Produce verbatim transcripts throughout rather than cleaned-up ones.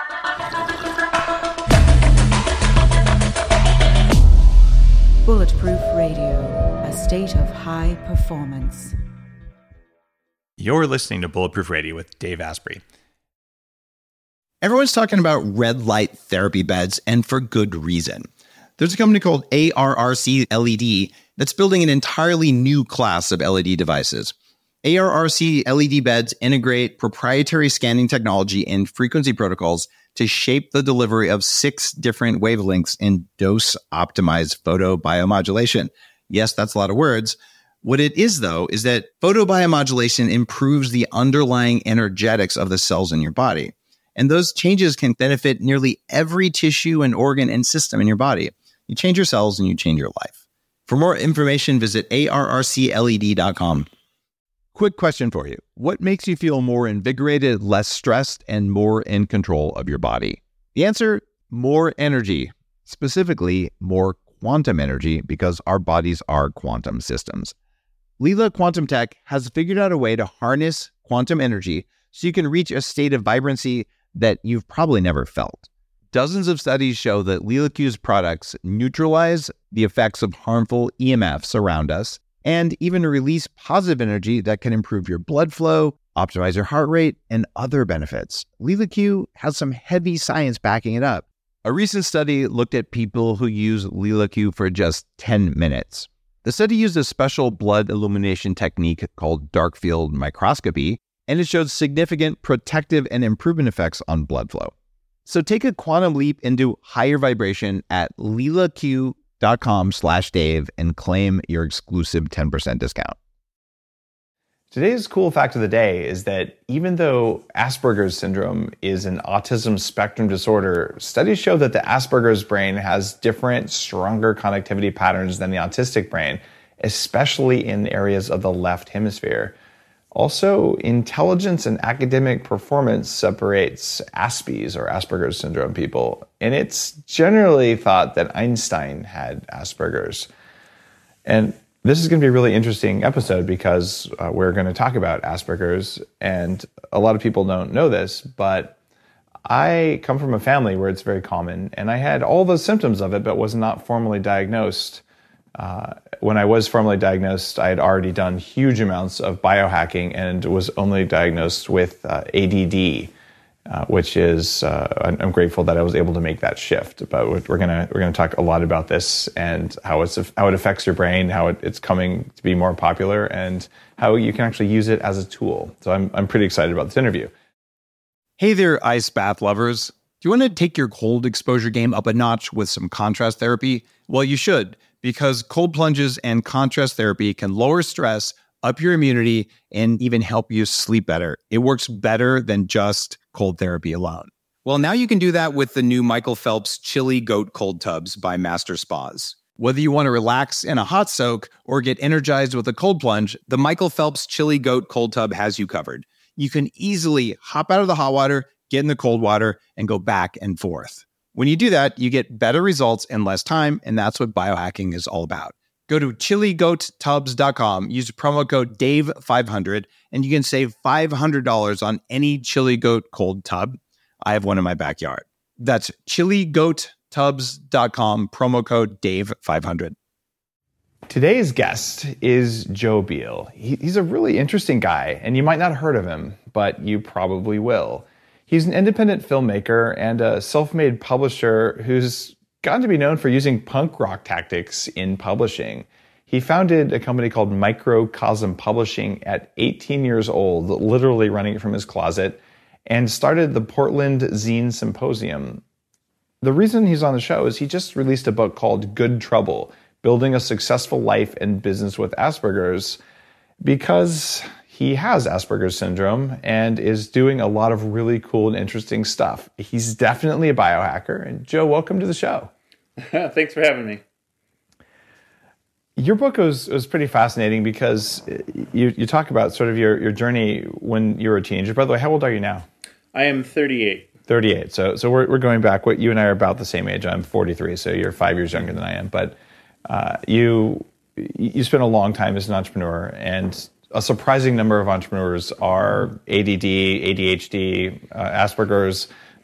Bulletproof Radio, a state of high performance. You're listening to Bulletproof Radio with Dave Asprey. Everyone's talking about red light therapy beds, and for good reason. There's a company called A R R C L E D that's building an entirely new class of L E D devices. A R R C L E D beds integrate proprietary scanning technology and frequency protocols to shape the delivery of six different wavelengths in dose-optimized photobiomodulation. Yes, that's a lot of words. What it is, though, is that photobiomodulation improves the underlying energetics of the cells in your body. And those changes can benefit nearly every tissue and organ and system in your body. You change your cells and you change your life. For more information, visit A R R C L E D dot com. Quick question for you. What makes you feel more invigorated, less stressed, and more in control of your body? The answer, more energy. Specifically, more quantum energy, because our bodies are quantum systems. Leela Quantum Tech has figured out a way to harness quantum energy so you can reach a state of vibrancy that you've probably never felt. Dozens of studies show that LeelaQ's products neutralize the effects of harmful E M Fs around us and even release positive energy that can improve your blood flow, optimize your heart rate, and other benefits. LeelaQ has some heavy science backing it up. A recent study looked at people who use LeelaQ for just ten minutes. The study used a special blood illumination technique called dark field microscopy, and it showed significant protective and improvement effects on blood flow. So take a quantum leap into higher vibration at leelaq dot com slash Dave and claim your exclusive ten percent discount. Today's cool fact of the day is that even though Asperger's syndrome is an autism spectrum disorder, studies show that the Asperger's brain has different, stronger connectivity patterns than the autistic brain, especially in areas of the left hemisphere. Also, intelligence and academic performance separates Aspies or Asperger's syndrome people, and it's generally thought that Einstein had Asperger's. And this is going to be a really interesting episode because uh, we're going to talk about Asperger's, and a lot of people don't know this, but I come from a family where it's very common, and I had all the symptoms of it, but was not formally diagnosed. Uh, when I was formally diagnosed, I had already done huge amounts of biohacking and was only diagnosed with uh, A D D, uh, which is uh, I'm grateful that I was able to make that shift. But we're gonna we're gonna talk a lot about this and how it's how it affects your brain, how it, it's coming to be more popular, and how you can actually use it as a tool. So I'm I'm pretty excited about this interview. Hey there, ice bath lovers. Do you want to take your cold exposure game up a notch with some contrast therapy? Well, you should, because cold plunges and contrast therapy can lower stress, up your immunity, and even help you sleep better. It works better than just cold therapy alone. Well, now you can do that with the new Michael Phelps Chili Goat Cold Tubs by Master Spas. Whether you want to relax in a hot soak or get energized with a cold plunge, the Michael Phelps Chili Goat Cold Tub has you covered. You can easily hop out of the hot water, get in the cold water, and go back and forth. When you do that, you get better results in less time, and that's what biohacking is all about. Go to chili goat tubs dot com, use the promo code Dave five hundred, and you can save five hundred dollars on any Chili Goat cold tub. I have one in my backyard. That's chili goat tubs dot com, promo code Dave five hundred. Today's guest is Joe Beal. He, he's a really interesting guy, and you might not have heard of him, but you probably will. He's an independent filmmaker and a self-made publisher who's gotten to be known for using punk rock tactics in publishing. He founded a company called Microcosm Publishing at eighteen years old, literally running it from his closet, and started the Portland Zine Symposium. The reason he's on the show is he just released a book called Good Trouble, Building a Successful Life and Business with Asperger's, because he has Asperger's syndrome and is doing a lot of really cool and interesting stuff. He's definitely a biohacker. And Joe, welcome to the show. Thanks for having me. Your book was, was pretty fascinating because you, you talk about sort of your, your journey when you were a teenager. By the way, how old are you now? I am thirty-eight. thirty-eight. So so we're we're going back. What you and I are about the same age. I'm forty-three, so you're five years younger than I am. But uh, you you spent a long time as an entrepreneur, and a surprising number of entrepreneurs are A D D, A D H D, uh, Asperger's,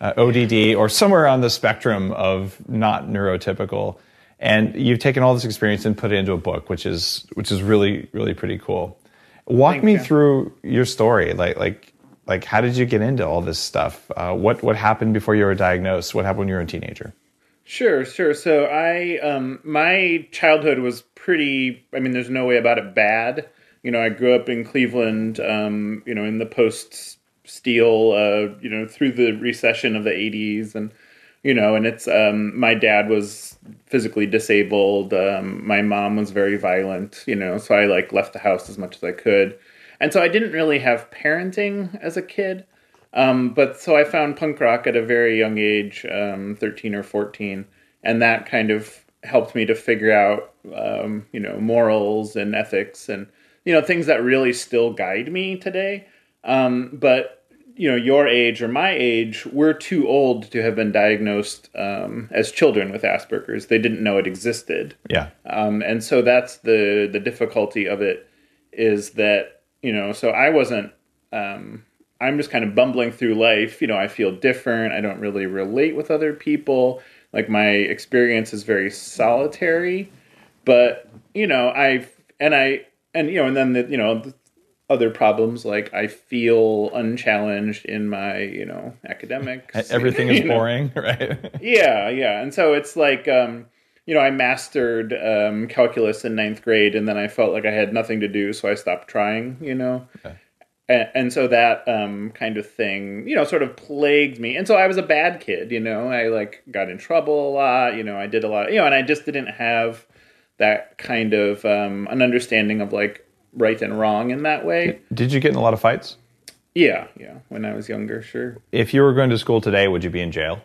uh, O D D, or somewhere on the spectrum of not neurotypical. And you've taken all this experience and put it into a book, which is which is really, really pretty cool. Walk Thank me you. through your story. Like like like how did you get into all this stuff? Uh, what what happened before you were diagnosed? What happened when you were a teenager? Sure, sure. So I, um, my childhood was pretty, I mean, there's no way about it bad. You know, I grew up in Cleveland, um, you know, in the post-Steel, uh, you know, through the recession of the eighties. And, you know, and it's, um, my dad was physically disabled. Um, my mom was very violent, you know, so I like left the house as much as I could. And so I didn't really have parenting as a kid. Um, but so I found punk rock at a very young age, um, thirteen or fourteen, and that kind of helped me to figure out, um, you know, morals and ethics and, you know, things that really still guide me today. Um, but, you know, your age or my age, we're too old to have been diagnosed um, as children with Asperger's. They didn't know it existed. Yeah. Um, and so that's the, the difficulty of it is that, you know, so I wasn't... Um, I'm just kind of bumbling through life. You know, I feel different. I don't really relate with other people. Like my experience is very solitary, but you know, I and I and you know, and then the, you know, the other problems like I feel unchallenged in my, you know, academics. Everything is you know. boring, right? Yeah, yeah. And so it's like um, you know, I mastered um, calculus in ninth grade, and then I felt like I had nothing to do, so I stopped trying. You know. Okay. And, and so that um, kind of thing, you know, sort of plagued me. And so I was a bad kid, you know, I like got in trouble a lot, you know, I did a lot, you know, and I just didn't have that kind of um, an understanding of like right and wrong in that way. Did you get in a lot of fights? Yeah, yeah, when I was younger, sure. If you were going to school today, would you be in jail?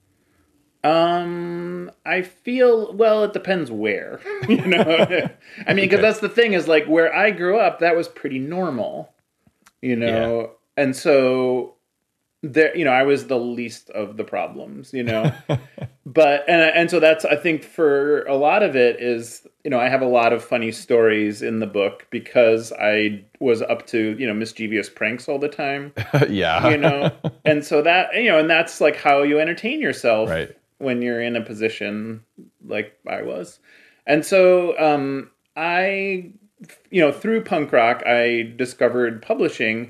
Um, I feel, well, it depends where, you know, I mean, because that's the thing is like where I grew up, that was pretty normal. You know, yeah. And so there, you know, I was the least of the problems, you know, but, and, and so that's, I think for a lot of it is, you know, I have a lot of funny stories in the book because I was up to, you know, mischievous pranks all the time. Yeah. You know, and so that, you know, and that's like how you entertain yourself right. when you're in a position like I was. And so, um, I, you know, through punk rock, I discovered publishing,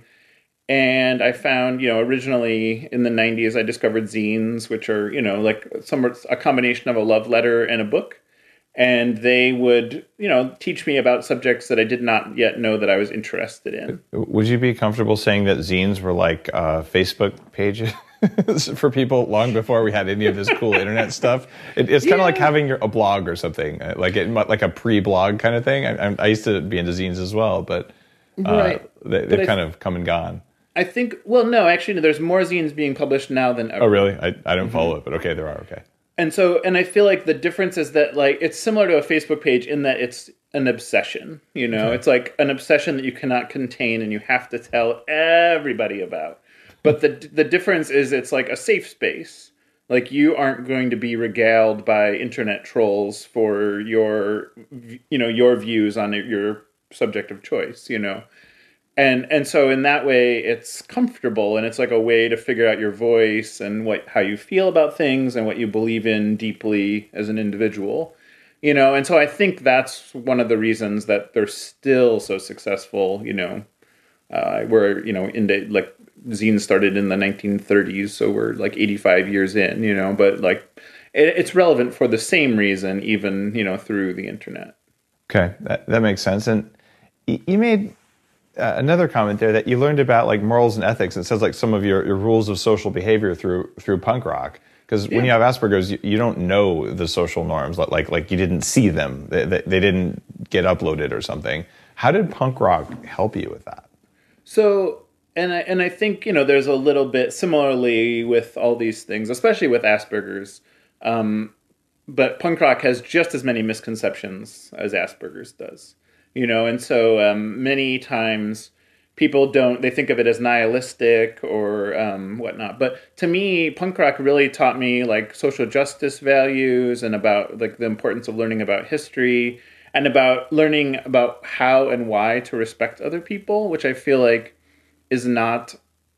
and I found, you know, originally in the nineties, I discovered zines, which are, you know, like some a combination of a love letter and a book, and they would, you know, teach me about subjects that I did not yet know that I was interested in. Would you be comfortable saying that zines were like uh, Facebook pages for people long before we had any of this cool internet stuff? It, it's kind of yeah. like having your, a blog or something, like it, like a pre-blog kind of thing. I, I used to be into zines as well, but uh, right. they, they've but kind I, of come and gone. I think, well, no, actually, no, there's more zines being published now than ever. Oh, really? I, I don't mm-hmm. follow it, but okay, there are, okay. And so, and I feel like the difference is that, like, it's similar to a Facebook page in that it's an obsession, you know? Okay. It's like an obsession that you cannot contain and you have to tell everybody about. But the the difference is it's like a safe space. Like, you aren't going to be regaled by internet trolls for your, you know, your views on your subject of choice, you know? And and so in that way, it's comfortable, and it's like a way to figure out your voice and what how you feel about things and what you believe in deeply as an individual, you know. And so I think that's one of the reasons that they're still so successful. You know, uh, we're you know into like zines started in the nineteen thirties, so we're like eighty-five years in, you know. But like it, it's relevant for the same reason, even you know through the internet. Okay, that that makes sense. And you made Uh, another comment there that you learned about like morals and ethics. It says like some of your, your rules of social behavior through through punk rock. Because yeah. when you have Asperger's, you, you don't know the social norms. Like like you didn't see them. They, they, they didn't get uploaded or something. How did punk rock help you with that? So, and I and I think you know there's a little bit similarly with all these things, especially with Asperger's. Um, but punk rock has just as many misconceptions as Asperger's does. You know, and so um, many times people don't, they think of it as nihilistic or um, whatnot. But to me, punk rock really taught me like social justice values and about like the importance of learning about history and about learning about how and why to respect other people, which I feel like is not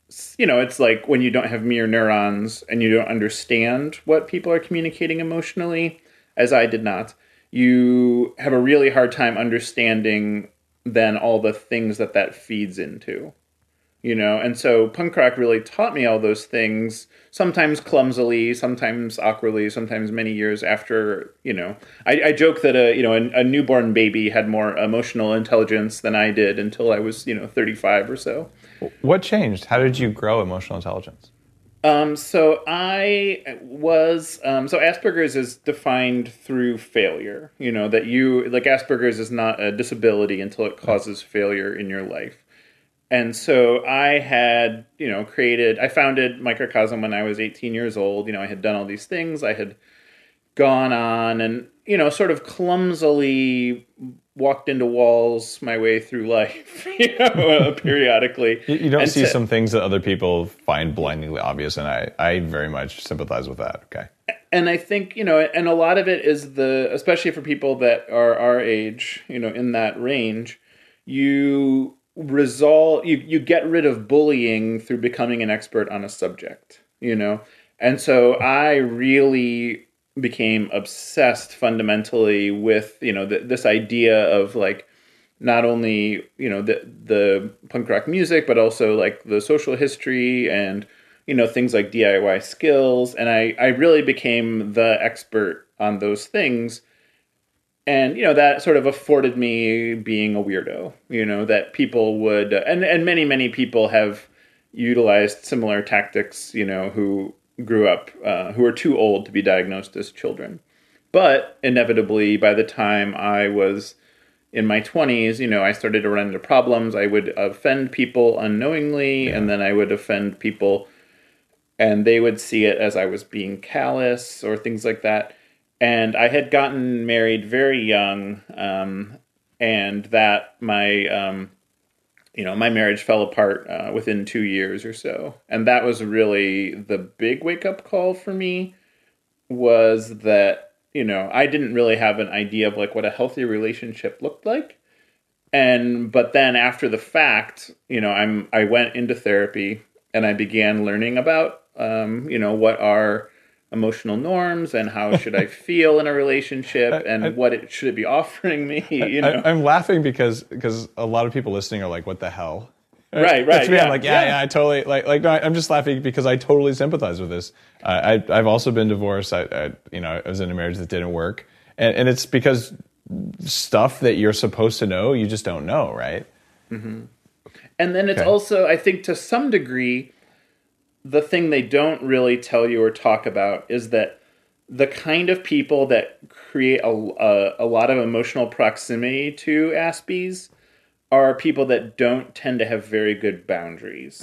you know, it's like when you don't have mirror neurons and you don't understand what people are communicating emotionally, as I did not, you have a really hard time understanding then all the things that that feeds into, you know? And so punk rock really taught me all those things, sometimes clumsily, sometimes awkwardly, sometimes many years after, you know, I, I joke that a, you know, a, a newborn baby had more emotional intelligence than I did until I was, you know, thirty-five or so. What changed? How did you grow emotional intelligence? Um, so I was, um, so Asperger's is defined through failure, you know, that you, like Asperger's is not a disability until it causes failure in your life. And so I had, you know, created, I founded Microcosm when I was eighteen years old. You know, I had done all these things. I had gone on and, you know, sort of clumsily walked into walls my way through life, you know, periodically. You, you don't and see to, some things that other people find blindingly obvious, and I, I very much sympathize with that. Okay. And I think, you know, and a lot of it is the, especially for people that are our age, you know, in that range, you resolve, you, you get rid of bullying through becoming an expert on a subject, you know? And so I really became obsessed fundamentally with, you know, the, this idea of like, not only, you know, the, the punk rock music, but also like the social history and, you know, things like D I Y skills. And I, I really became the expert on those things. And, you know, that sort of afforded me being a weirdo, you know, that people would, and, and many, many people have utilized similar tactics, you know, who grew up, uh, who were too old to be diagnosed as children. But inevitably, by the time I was in my twenties, you know, I started to run into problems. I would offend people unknowingly, yeah. and then I would offend people, and they would see it as I was being callous or things like that. And I had gotten married very young, um, and that my, um, you know, my marriage fell apart uh, within two years or so. And that was really the big wake-up call for me, was that, you know, I didn't really have an idea of like what a healthy relationship looked like. And, but then after the fact, you know, I'm, I went into therapy and I began learning about, um, you know, what are emotional norms and how should I feel in a relationship and I, I, what it should it be offering me, you know. I, I'm laughing because because a lot of people listening are like, what the hell? Right, right. That's me. Yeah, I'm like, yeah, yeah, yeah, I totally, like, like no, I'm just laughing because I totally sympathize with this. Uh, I, I've also been divorced. I, I, you know, I was in a marriage that didn't work. And, and it's because stuff that you're supposed to know, you just don't know, right? Mm-hmm. And then it's okay. also, I think to some degree, the thing they don't really tell you or talk about is that the kind of people that create a, a, a lot of emotional proximity to Aspies are people that don't tend to have very good boundaries.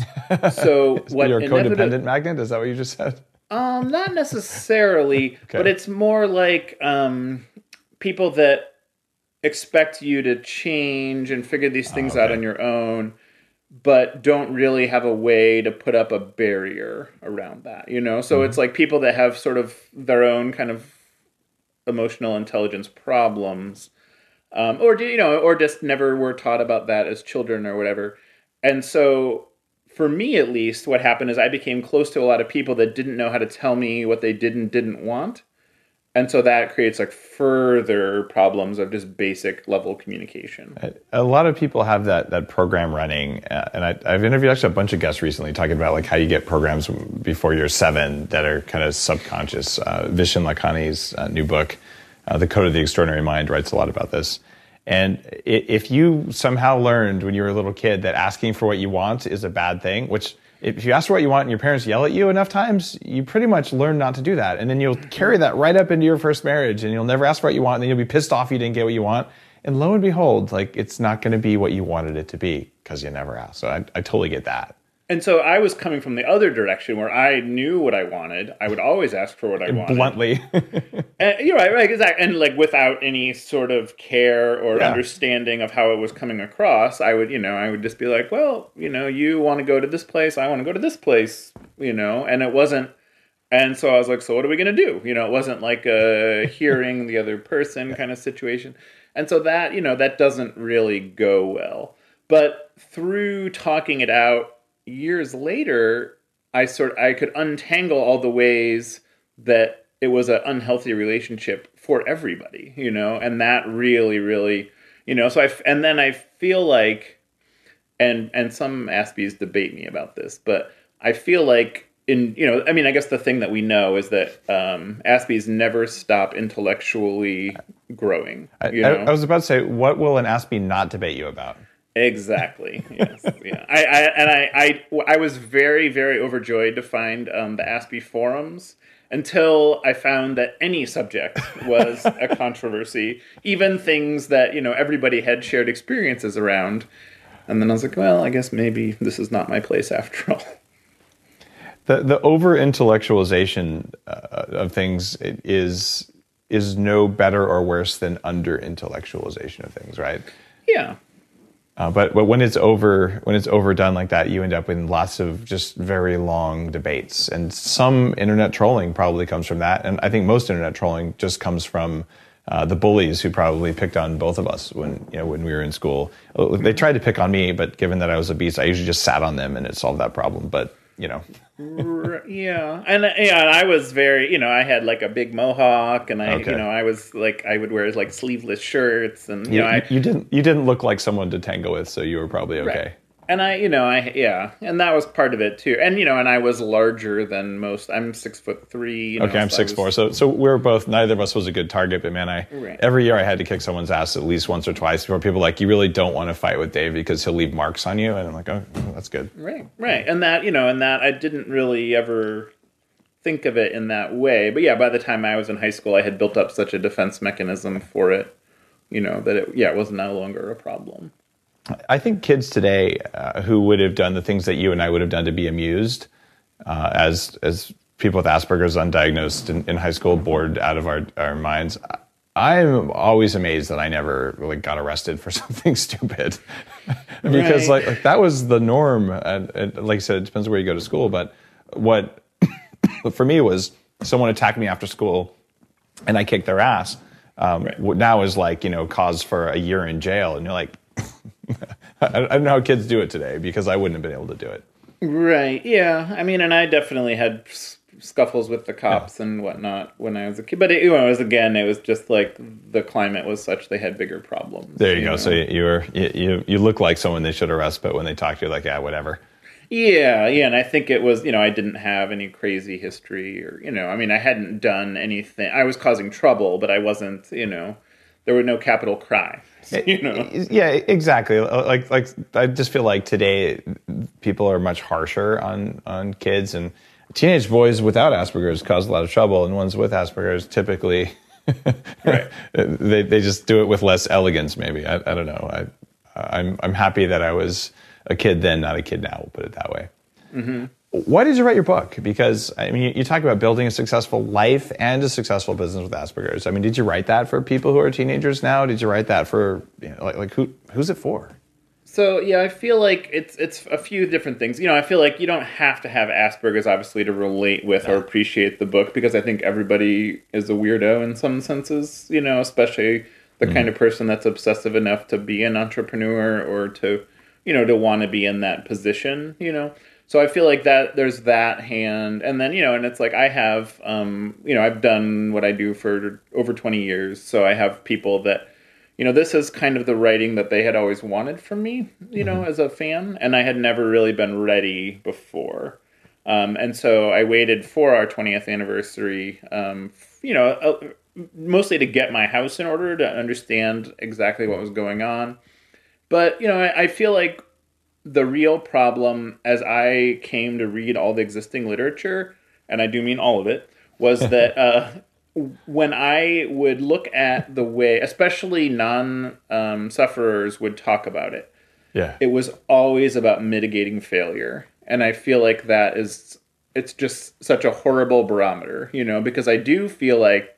So what you're a inevitably, codependent magnet? Is that what you just said? Um, not necessarily, okay. But it's more like um, people that expect you to change and figure these things oh, okay. out on your own, but don't really have a way to put up a barrier around that, you know? So mm-hmm. it's like people that have sort of their own kind of emotional intelligence problems, um, or, you know, or just never were taught about that as children or whatever. And so for me, at least, what happened is I became close to a lot of people that didn't know how to tell me what they did and didn't want. And so that creates like further problems of just basic level communication. A lot of people have that that program running, uh, and I, I've interviewed actually a bunch of guests recently talking about like how you get programs before you're seven that are kind of subconscious. Uh, Vishen Lakhani's uh, new book, uh, The Code of the Extraordinary Mind, writes a lot about this. And if you somehow learned when you were a little kid that asking for what you want is a bad thing, which if you ask for what you want and your parents yell at you enough times, you pretty much learn not to do that. And then you'll carry that right up into your first marriage and you'll never ask for what you want. And then you'll be pissed off you didn't get what you want. And lo and behold, like it's not going to be what you wanted it to be because you never asked. So I, I totally get that. And so I was coming from the other direction where I knew what I wanted. I would always ask for what I wanted. Bluntly. And you're right, right, exactly. And like without any sort of care or yeah. understanding of how it was coming across, I would, you know, I would just be like, well, you know, you want to go to this place, I want to go to this place, you know, and it wasn't, and so I was like, so what are we going to do? You know, it wasn't like a hearing the other person kind of situation. And so that, you know, that doesn't really go well. But through talking it out, years later, I sort I could untangle all the ways that it was an unhealthy relationship for everybody, you know, and that really, really, you know, so I, and then I feel like, and, and some Aspies debate me about this, but I feel like in, you know, I mean, I guess the thing that we know is that um, Aspies never stop intellectually growing. You I, know? I was about to say, what will an Aspie not debate you about? Exactly. Yes. Yeah. I, I and I, I I was very, very overjoyed to find um, the Aspie forums until I found that any subject was a controversy, even things that, you know, everybody had shared experiences around. And then I was like, well, I guess maybe this is not my place after all. The the over intellectualization uh, of things is is no better or worse than under intellectualization of things, right? Yeah. Uh, but but when it's over when it's overdone like that, you end up with lots of just very long debates, and some internet trolling probably comes from that. And I think most internet trolling just comes from uh, the bullies who probably picked on both of us when you know when we were in school. They tried to pick on me, but given that I was obese, I usually just sat on them and it solved that problem. But you know. Yeah, and yeah, and I was very, you know, I had like a big mohawk, and I, Okay. you know, I was like, I would wear like sleeveless shirts, and you You, know, I, you didn't you didn't look like someone to tangle with, so you were probably okay. Right. And I, you know, I, yeah, and that was part of it too. And, you know, and I was larger than most. I'm six foot three. You know, Okay, I'm so I six was- four. So so we're both. Neither of us was a good target. But man, I Right. every year I had to kick someone's ass at least once or twice before people were like, you really don't want to fight with Dave because he'll leave marks on you. And I'm like, oh, that's good. Right, right. And that, you know, and that I didn't really ever think of it in that way. But yeah, by the time I was in high school, I had built up such a defense mechanism for it, you know, that it, yeah, it was no longer a problem. I think kids today uh, who would have done the things that you and I would have done to be amused, uh, as as people with Asperger's undiagnosed in, in high school, bored out of our, our minds. I'm always amazed that I never like got arrested for something stupid, because Right. like, like that was the norm. And, and like I said, it depends where you go to school. But what for me was someone attacked me after school, and I kicked their ass. Um, Right. what now is like you know cause for a year in jail, and you're like. I don't know how kids do it today because I wouldn't have been able to do it. Right. Yeah. I mean, and I definitely had s- scuffles with the cops yeah. and whatnot when I was a kid. But it, you know, it was again, it was just like the climate was such they had bigger problems. There you, you go. know? So you were you, you you look like someone they should arrest, but when they talk to you, like yeah, whatever. Yeah, yeah, and I think it was, you know, I didn't have any crazy history or, you know, I mean, I hadn't done anything. I was causing trouble, but I wasn't, you know, there were no capital crimes. You know? Yeah, exactly. Like, like I just feel like today people are much harsher on, on kids, and teenage boys without Asperger's cause a lot of trouble, and ones with Asperger's typically, right. they they just do it with less elegance. Maybe I, I don't know. I I'm I'm happy that I was a kid then, not a kid now. We'll put it that way. Mm-hmm. Why did you write your book? Because, I mean, you, you talk about building a successful life and a successful business with Asperger's. I mean, did you write that for people who are teenagers now? Did you write that for, you know, like, like who who's it for? So, yeah, I feel like it's it's a few different things. You know, I feel like you don't have to have Asperger's, obviously, to relate with or appreciate the book, because I think everybody is a weirdo in some senses, you know, especially the mm. kind of person that's obsessive enough to be an entrepreneur or to, you know, to want to be in that position, you know. So I feel like that there's that hand, and then, you know, and it's like I have, um, you know, I've done what I do for over twenty years. So I have people that, you know, this is kind of the writing that they had always wanted from me, you know, mm-hmm. as a fan, and I had never really been ready before. Um, and so I waited for our twentieth anniversary, um, you know, uh, mostly to get my house in order, to understand exactly what was going on. But, you know, I, I feel like the real problem, as I came to read all the existing literature, and I do mean all of it, was that uh, when I would look at the way, especially non-sufferers um, would talk about it, yeah, it was always about mitigating failure. And I feel like that is, it's just such a horrible barometer, you know, because I do feel like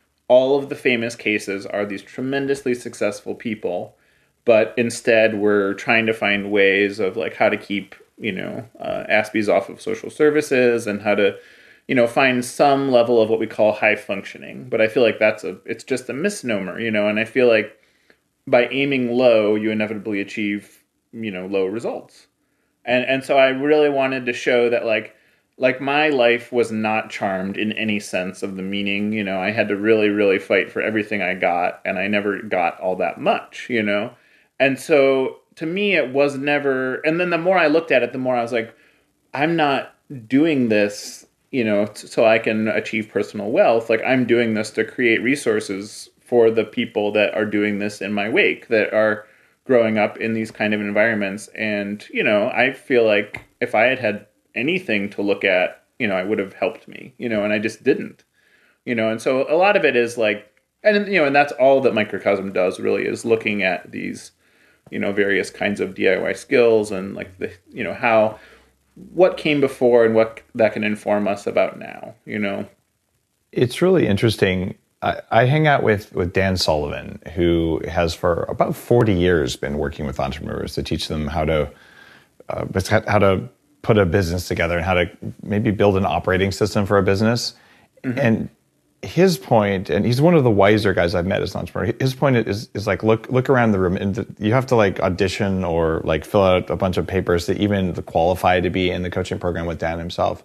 all of the famous cases are these tremendously successful people, but instead we're trying to find ways of like how to keep, you know, uh, Aspies off of social services and how to, you know, find some level of what we call high functioning. But I feel like that's a, it's just a misnomer, you know, and I feel like by aiming low, you inevitably achieve, you know, low results. And and so I really wanted to show that like like my life was not charmed in any sense of the meaning. You know, I had to really, really fight for everything I got, and I never got all that much, you know? And so to me, it was never, and then the more I looked at it, the more I was like, I'm not doing this, you know, t- so I can achieve personal wealth. Like, I'm doing this to create resources for the people that are doing this in my wake, that are growing up in these kind of environments. And, you know, I feel like if I had had anything to look at, you know, it would have helped me, you know, and I just didn't, you know. And so a lot of it is like, and, you know, and that's all that Microcosm does really, is looking at these, you know, various kinds of D I Y skills and like the, you know, how, what came before and what that can inform us about now, you know. It's really interesting. I, I hang out with, with Dan Sullivan, who has for about forty years been working with entrepreneurs to teach them how to, uh, how to put a business together and how to maybe build an operating system for a business. Mm-hmm. And his point, and he's one of the wiser guys I've met as an entrepreneur. His point is is like look look around the room, and you have to like audition or like fill out a bunch of papers to even qualify to be in the coaching program with Dan himself.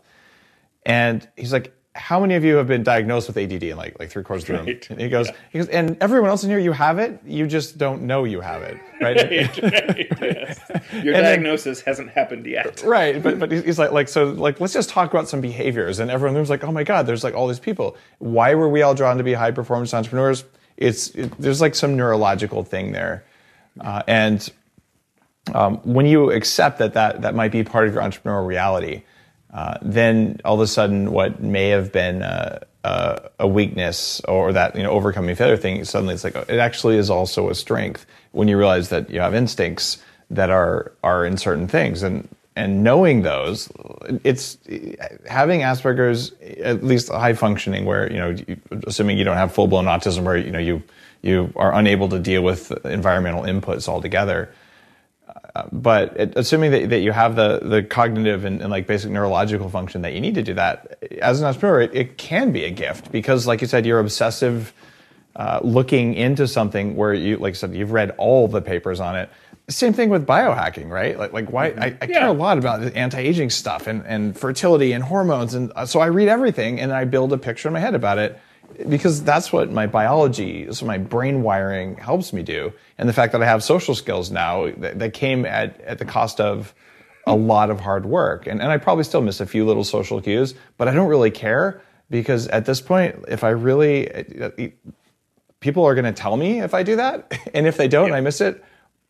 And he's like, how many of you have been diagnosed with A D D in like like three quarters of the room? Right. And he goes, yeah. he goes, and everyone else in here, you have it, you just don't know you have it, right? right, right yes. Your and diagnosis then, hasn't happened yet, right? But but he's like like so like let's just talk about some behaviors, and everyone was like, oh my god, there's like all these people. Why were we all drawn to be high performance entrepreneurs? It's it, there's like some neurological thing there, uh, and um, when you accept that that that might be part of your entrepreneurial reality. Uh, then all of a sudden, what may have been uh, uh, a weakness or that, you know, overcoming failure thing, suddenly it's like, it actually is also a strength when you realize that you have instincts that are are in certain things. And and knowing those, it's having Asperger's, at least high functioning, where, you know, assuming you don't have full blown autism, where, you know, you you are unable to deal with environmental inputs altogether. Uh, but it, assuming that, that you have the, the cognitive and, and like basic neurological function that you need to do that, as an entrepreneur, it, it can be a gift because, like you said, you're obsessive uh, looking into something where you, like I said, you've read all the papers on it. Same thing with biohacking, right? Like, like why I, I yeah. care a lot about the anti-aging stuff and, and fertility and hormones, and so I read everything and I build a picture in my head about it. Because that's what my biology, so my brain wiring helps me do. And the fact that I have social skills now, that, that came at, at the cost of a lot of hard work. And, and I probably still miss a few little social cues, but I don't really care because at this point, if I really, people are going to tell me if I do that. And if they don't, yeah. I miss it,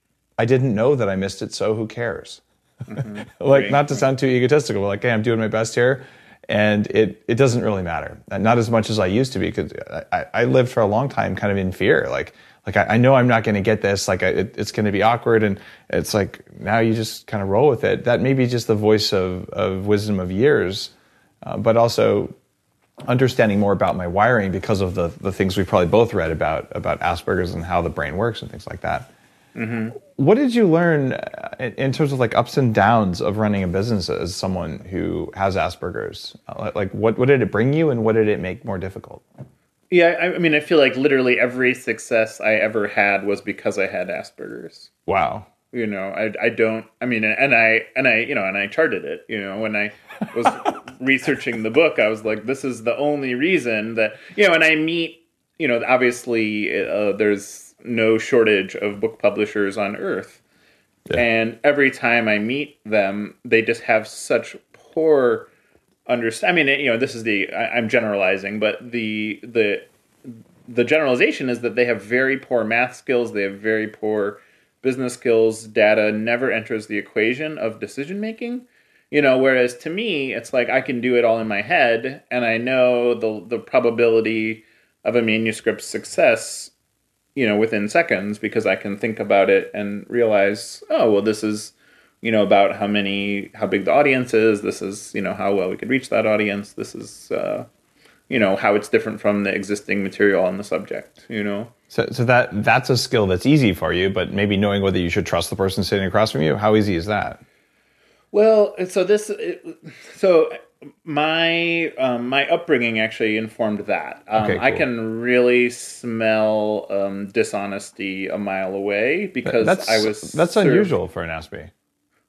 I didn't know that I missed it, so who cares? Mm-hmm. like, Great. Not to sound too egotistical, but like, hey, I'm doing my best here. And it, it doesn't really matter. Not as much as I used to be, because I, I lived for a long time kind of in fear. Like, like I, I know I'm not going to get this. Like, I, it, it's going to be awkward. And it's like, now you just kind of roll with it. That may be just the voice of, of wisdom of years, uh, but also understanding more about my wiring because of the, the things we've probably both read about, about Asperger's and how the brain works and things like that. Mm-hmm. What did you learn in terms of like ups and downs of running a business as someone who has Asperger's? Like, what, what did it bring you, and what did it make more difficult? Yeah, I mean, I feel like literally every success I ever had was because I had Asperger's. Wow. You know, I, I don't, I mean, and I, and I, you know, and I charted it, you know, when I was researching the book, I was like, this is the only reason that, you know, and I meet, you know, obviously uh, there's no shortage of book publishers on earth. Yeah. And every time I meet them, they just have such poor understanding. I mean, you know, this is the, I, I'm generalizing, but the, the, the generalization is that they have very poor math skills. They have very poor business skills. Data never enters the equation of decision making, you know, whereas to me, it's like I can do it all in my head, and I know the the probability of a manuscript's success, you know, within seconds, because I can think about it and realize, oh, well, this is, you know, about how many, how big the audience is. This is, you know, how well we could reach that audience. This is, uh, you know, how it's different from the existing material on the subject, you know. So, so that that's a skill that's easy for you, but maybe knowing whether you should trust the person sitting across from you, how easy is that? Well, so this, so my um, my upbringing actually informed that. Um, okay, cool. I can really smell um, dishonesty a mile away because that's, I was that's served. Unusual for an Aspie.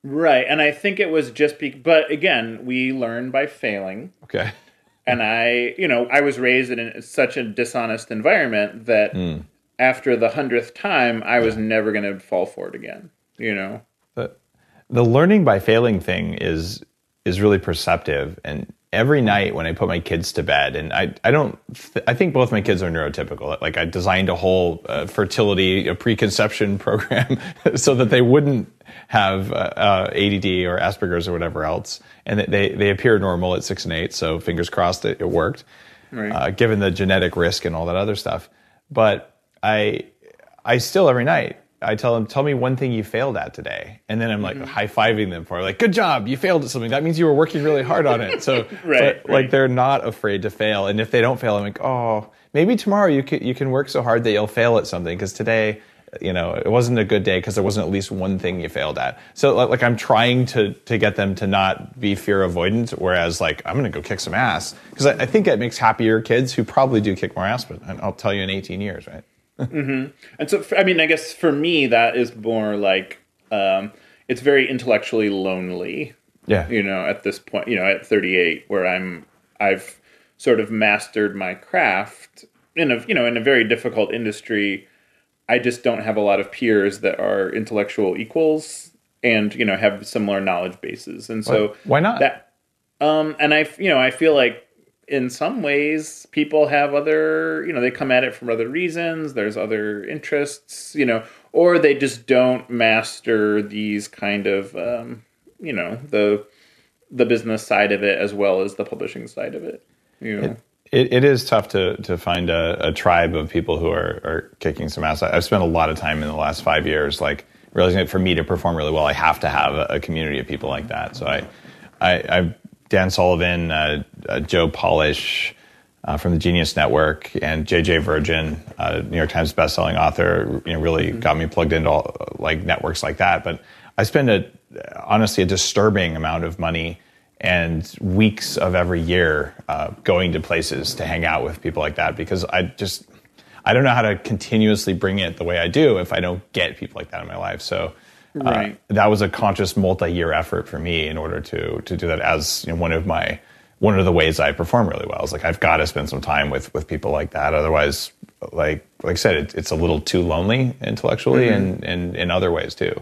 Right. And I think it was just, be- but again, we learn by failing. Okay. And I, you know, I was raised in a, such a dishonest environment that mm. after the hundredth time, I was never going to fall for it again, you know? The, the learning by failing thing is is really perceptive. And every night when I put my kids to bed, and I, I don't, th- I think both my kids are neurotypical. Like I designed a whole uh, fertility, a preconception program so that they wouldn't have uh, uh, A D D or Asperger's or whatever else. And they, they appear normal at six and eight. So fingers crossed that it worked, right. uh, given the genetic risk and all that other stuff. But I, I still every night, I tell them, tell me one thing you failed at today. And then I'm like mm-hmm. high-fiving them for it. Like, good job, you failed at something. That means you were working really hard on it. So right, but, right. like they're not afraid to fail. And if they don't fail, I'm like, oh, maybe tomorrow you can, you can work so hard that you'll fail at something. Because today, you know, it wasn't a good day because there wasn't at least one thing you failed at. So like I'm trying to to get them to not be fear avoidant, whereas like I'm going to go kick some ass. Because I, I think it makes happier kids who probably do kick more ass, but I'll tell you in eighteen years, right? mm-hmm. And so, I mean, I guess for me, that is more like, um, it's very intellectually lonely. Yeah. You know, at this point, you know, at thirty-eight, where I'm, I've sort of mastered my craft in a, you know, in a very difficult industry. I just don't have a lot of peers that are intellectual equals and, you know, have similar knowledge bases. And so why not? That, um, and I, you know, I feel like, in some ways, people have other, you know, they come at it for other reasons. There's other interests, you know, or they just don't master these kind of, um, you know, the the business side of it as well as the publishing side of it. You know, it, it, it is tough to to find a, a tribe of people who are, are kicking some ass. I've spent a lot of time in the last five years, like realizing that for me to perform really well, I have to have a, a community of people like that. So I, I, I Dan Sullivan, uh, uh, Joe Polish uh, from the Genius Network, and J J Virgin, uh, New York Times bestselling author, you know, really mm-hmm. got me plugged into all, like networks like that. But I spend a honestly a disturbing amount of money and weeks of every year uh, going to places to hang out with people like that because I just I don't know how to continuously bring it the way I do if I don't get people like that in my life. So. Right. Uh, that was a conscious multi-year effort for me in order to to do that as you know, one of my one of the ways I perform really well. Is like I've got to spend some time with with people like that. Otherwise, like like I said, it, it's a little too lonely intellectually mm-hmm. and, and in other ways too.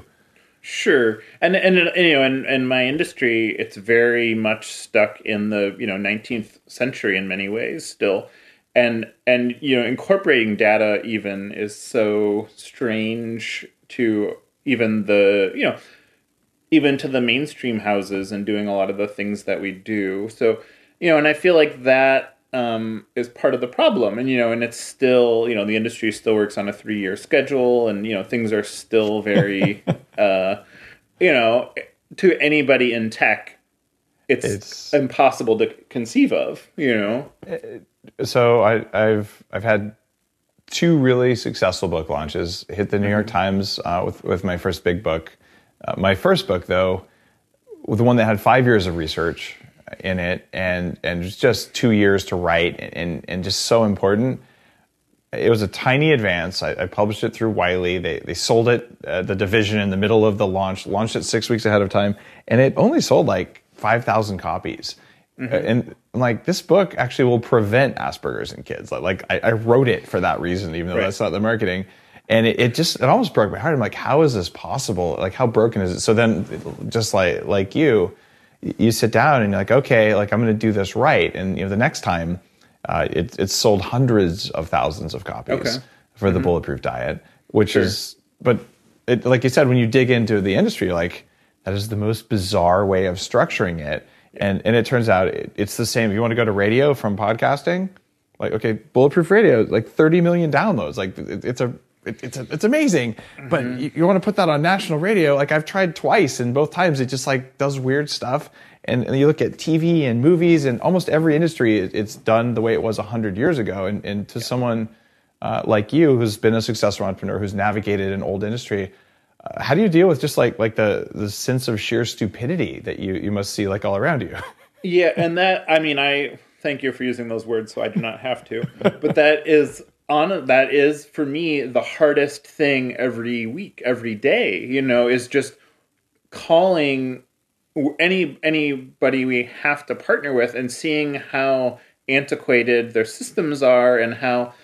Sure, and and you know, in, in my industry, it's very much stuck in the you know nineteenth century in many ways still, and and you know incorporating data even is so strange to. Even the, you know, even to the mainstream houses and doing a lot of the things that we do. So, you know, and I feel like that um, is part of the problem. And, you know, and it's still, you know, the industry still works on a three-year schedule and, you know, things are still very, uh, you know, to anybody in tech, it's, it's impossible to conceive of, you know. So I, I've I've had two really successful book launches. Hit the New York Times uh, with with my first big book. Uh, my first book, though, was the one that had five years of research in it, and and just two years to write, and and just so important. It was a tiny advance. I, I published it through Wiley. They they sold it, uh, the division, in the middle of the launch. Launched it six weeks ahead of time, and it only sold like five thousand copies. Mm-hmm. And I'm like, this book actually will prevent Asperger's in kids. Like, like I, I wrote it for that reason, even though right. that's not the marketing. And it, it just, it almost broke my heart. I'm like, how is this possible? Like, how broken is it? So then, just like like you, you sit down and you're like, okay, like I'm going to do this right. And you know, the next time, uh, it it's sold hundreds of thousands of copies okay. for mm-hmm. the Bulletproof Diet, which sure. is, but it, like you said, when you dig into the industry, you're like, that is the most bizarre way of structuring it. And and it turns out it, it's the same. If you want to go to radio from podcasting, like, okay, Bulletproof Radio, like thirty million downloads. Like it, it's a it, it's a, it's amazing. Mm-hmm. But you, you want to put that on national radio? Like I've tried twice, and both times it just like does weird stuff. And, and you look at T V and movies, and almost every industry, it, it's done the way it was a hundred years ago. And and to yeah. someone uh, like you, who's been a successful entrepreneur, who's navigated an old industry. Uh, how do you deal with just like like the, the sense of sheer stupidity that you, you must see like all around you? Yeah, and that, I mean, I thank you for using those words so I do not have to. But that is on that is for me the hardest thing every week, every day, you know, is just calling any anybody we have to partner with and seeing how antiquated their systems are, and how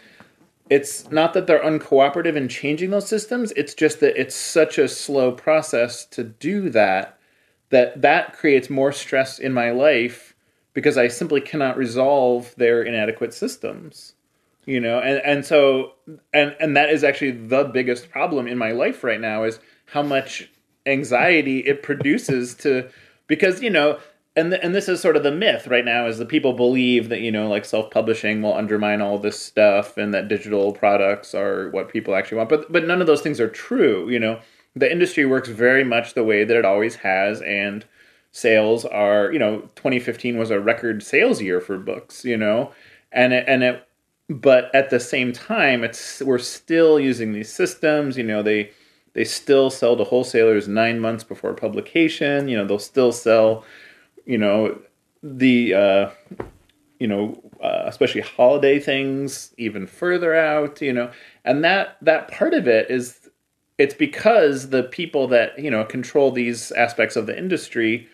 it's not that they're uncooperative in changing those systems, it's just that it's such a slow process to do that, that that creates more stress in my life because I simply cannot resolve their inadequate systems. You know, and, and so, and, and that is actually the biggest problem in my life right now, is how much anxiety it produces to, because, you know, and the, and this is sort of the myth right now, is that people believe that, you know, like self-publishing will undermine all this stuff and that digital products are what people actually want. But, but none of those things are true. You know, the industry works very much the way that it always has, and sales are, you know, twenty fifteen was a record sales year for books, you know, and it, and it, but at the same time, it's we're still using these systems. You know, they they still sell to wholesalers nine months before publication. You know, they'll still sell, you know, the uh, you know, uh, especially holiday things even further out. You know, and that that part of it is, it's because the people that, you know, control these aspects of the industry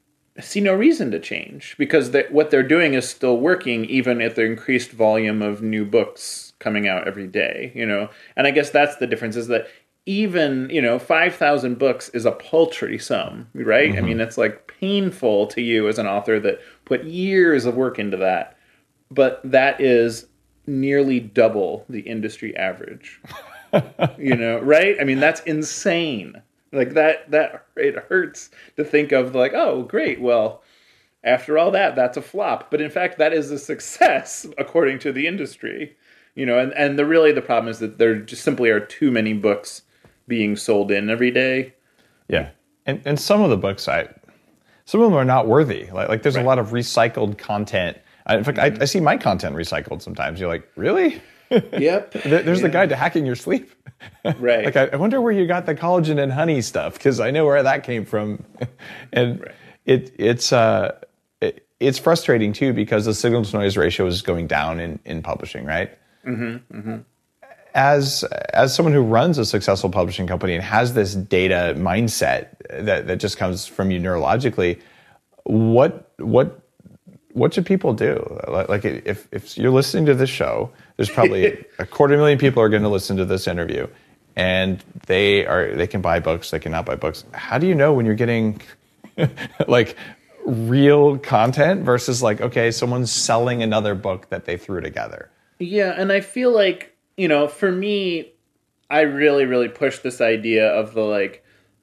see no reason to change, because they, what they're doing is still working, even at the increased volume of new books coming out every day, you know? And I guess that's the difference, is that even, you know, five thousand books is a paltry sum, right? Mm-hmm. I mean, it's like painful to you as an author that put years of work into that, but that is nearly double the industry average, you know, right? I mean, that's insane. Like that, that it hurts to think of, like, oh, great. Well, after all that, that's a flop. But in fact, that is a success according to the industry, you know. And, and the really the problem is that there just simply are too many books being sold in every day. Yeah, and and some of the books, I some of them are not worthy. Like like there's right. a lot of recycled content. I, in fact, mm-hmm. I, I see my content recycled sometimes. You're like, really? Yep. There's yeah. the guide to hacking your sleep. Right. Like, I, I wonder where you got the collagen and honey stuff, because I know where that came from. And right. it it's uh it, it's frustrating too, because the signal to noise ratio is going down in, in publishing, right? Mm-hmm, mm-hmm. As as someone who runs a successful publishing company and has this data mindset that, that just comes from you neurologically, what what what should people do? Like, if if you're listening to this show, there's probably a quarter million people are going to listen to this interview, and they are they can buy books, they cannot buy books. How do you know when you're getting like real content versus like, okay, someone's selling another book that they threw together? Yeah, and I feel like, you know, for me, I really, really push this idea of the, like,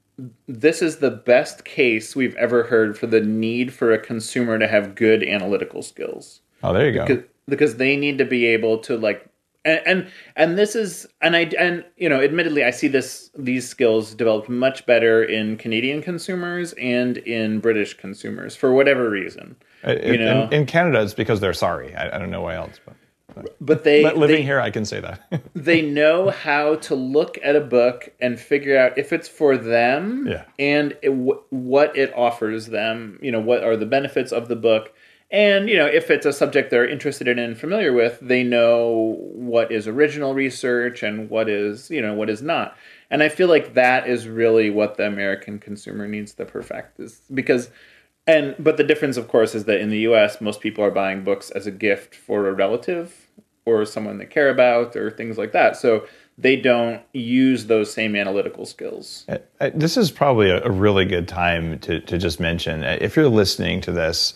this is the best case we've ever heard for the need for a consumer to have good analytical skills. Oh, there you go. Because, because they need to be able to, like, and, and and this is, and I and you know, admittedly, I see this these skills developed much better in Canadian consumers and in British consumers for whatever reason. It, you know, in, in Canada, it's because they're sorry. I, I don't know why else, but. But they but living they, here, I can say that. They know how to look at a book and figure out if it's for them, yeah. and it, w- what it offers them. You know, what are the benefits of the book, and you know, if it's a subject they're interested in and familiar with, they know what is original research and what is, you know, what is not. And I feel like that is really what the American consumer needs to perfect, is because. And but the difference, of course, is that in the U S, most people are buying books as a gift for a relative or someone they care about or things like that. So they don't use those same analytical skills. This is probably a really good time to, to just mention, if you're listening to this,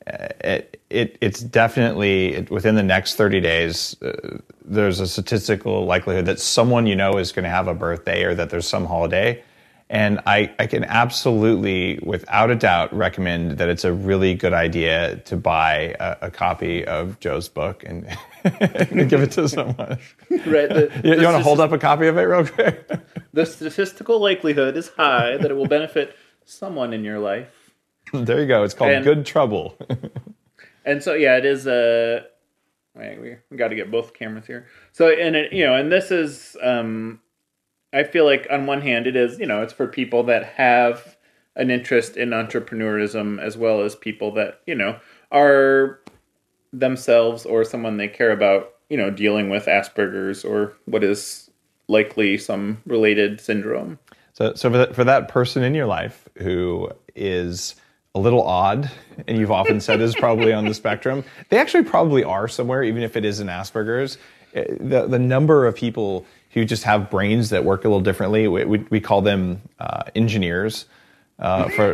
it, it it's definitely within the next thirty days, uh, there's a statistical likelihood that someone you know is going to have a birthday or that there's some holiday. And I, I can absolutely, without a doubt, recommend that it's a really good idea to buy a, a copy of Joe's book and, and give it to someone. Right. The, you you want to hold up a copy of it real quick? The statistical likelihood is high that it will benefit someone in your life. There you go. It's called and, Good Trouble. And so, yeah, it is a... Wait, we got to get both cameras here. So, and it, you know, and this is... Um, I feel like on one hand it is, you know, it's for people that have an interest in entrepreneurism as well as people that, you know, are themselves or someone they care about, you know, dealing with Asperger's or what is likely some related syndrome. It's So, so for that, for that person in your life who is a little odd, and you've often said is probably on the spectrum, they actually probably are somewhere, even if it is an Asperger's. The the number of people who just have brains that work a little differently, we we, we call them uh, engineers. Uh, for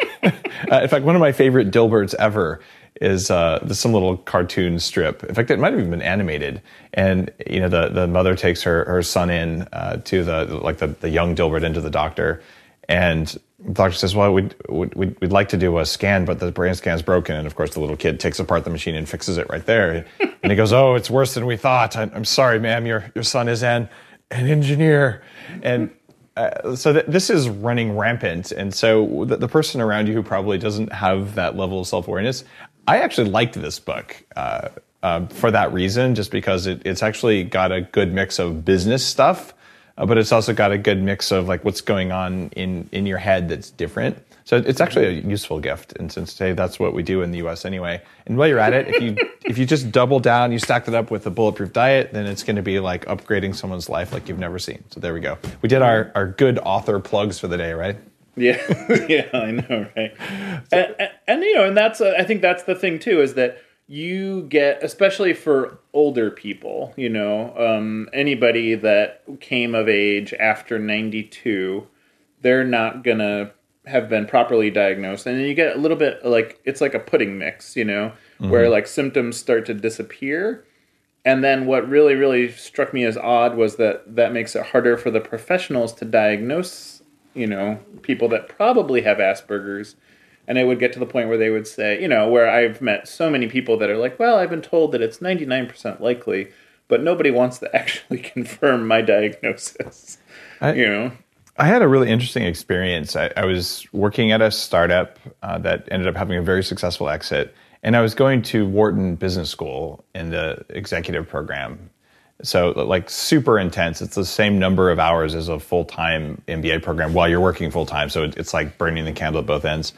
uh, in fact, one of my favorite Dilberts ever is uh, there's some little cartoon strip. In fact, it might have even been animated. And you know, the the mother takes her her son in uh, to the like the the young Dilbert into the doctor, and the doctor says, "Well, we'd we'd we'd like to do a scan, but the brain scan's broken." And of course, the little kid takes apart the machine and fixes it right there. And he goes, "Oh, it's worse than we thought. I'm, I'm sorry, ma'am. Your your son is an an engineer." And Uh, so th- this is running rampant, and so the, the person around you who probably doesn't have that level of self-awareness, I actually liked this book uh, uh, for that reason, just because it, it's actually got a good mix of business stuff, uh, but it's also got a good mix of like what's going on in, in your head that's different. So it's actually a useful gift, and since today that's what we do in the U S anyway. And while you're at it, if you if you just double down, you stack that up with the Bulletproof diet, then it's going to be like upgrading someone's life like you've never seen. So there we go. We did our, our good author plugs for the day, right? Yeah, yeah, I know, right? and, and, and you know, and that's uh, I think that's the thing too, is that you get, especially for older people, you know, um, anybody that came of age after ninety-two, they're not gonna have been properly diagnosed, and then you get a little bit like it's like a pudding mix, you know, mm-hmm. where like symptoms start to disappear. And then what really, really struck me as odd was that that makes it harder for the professionals to diagnose, you know, people that probably have Asperger's. And it would get to the point where they would say, you know, where I've met so many people that are like, well, I've been told that it's ninety-nine percent likely, but nobody wants to actually confirm my diagnosis, I, you know. I had a really interesting experience. I, I was working at a startup uh, that ended up having a very successful exit, and I was going to Wharton Business School in the executive program. So like super intense. It's the same number of hours as a full-time M B A program while you're working full-time. So it, it's like burning the candle at both ends.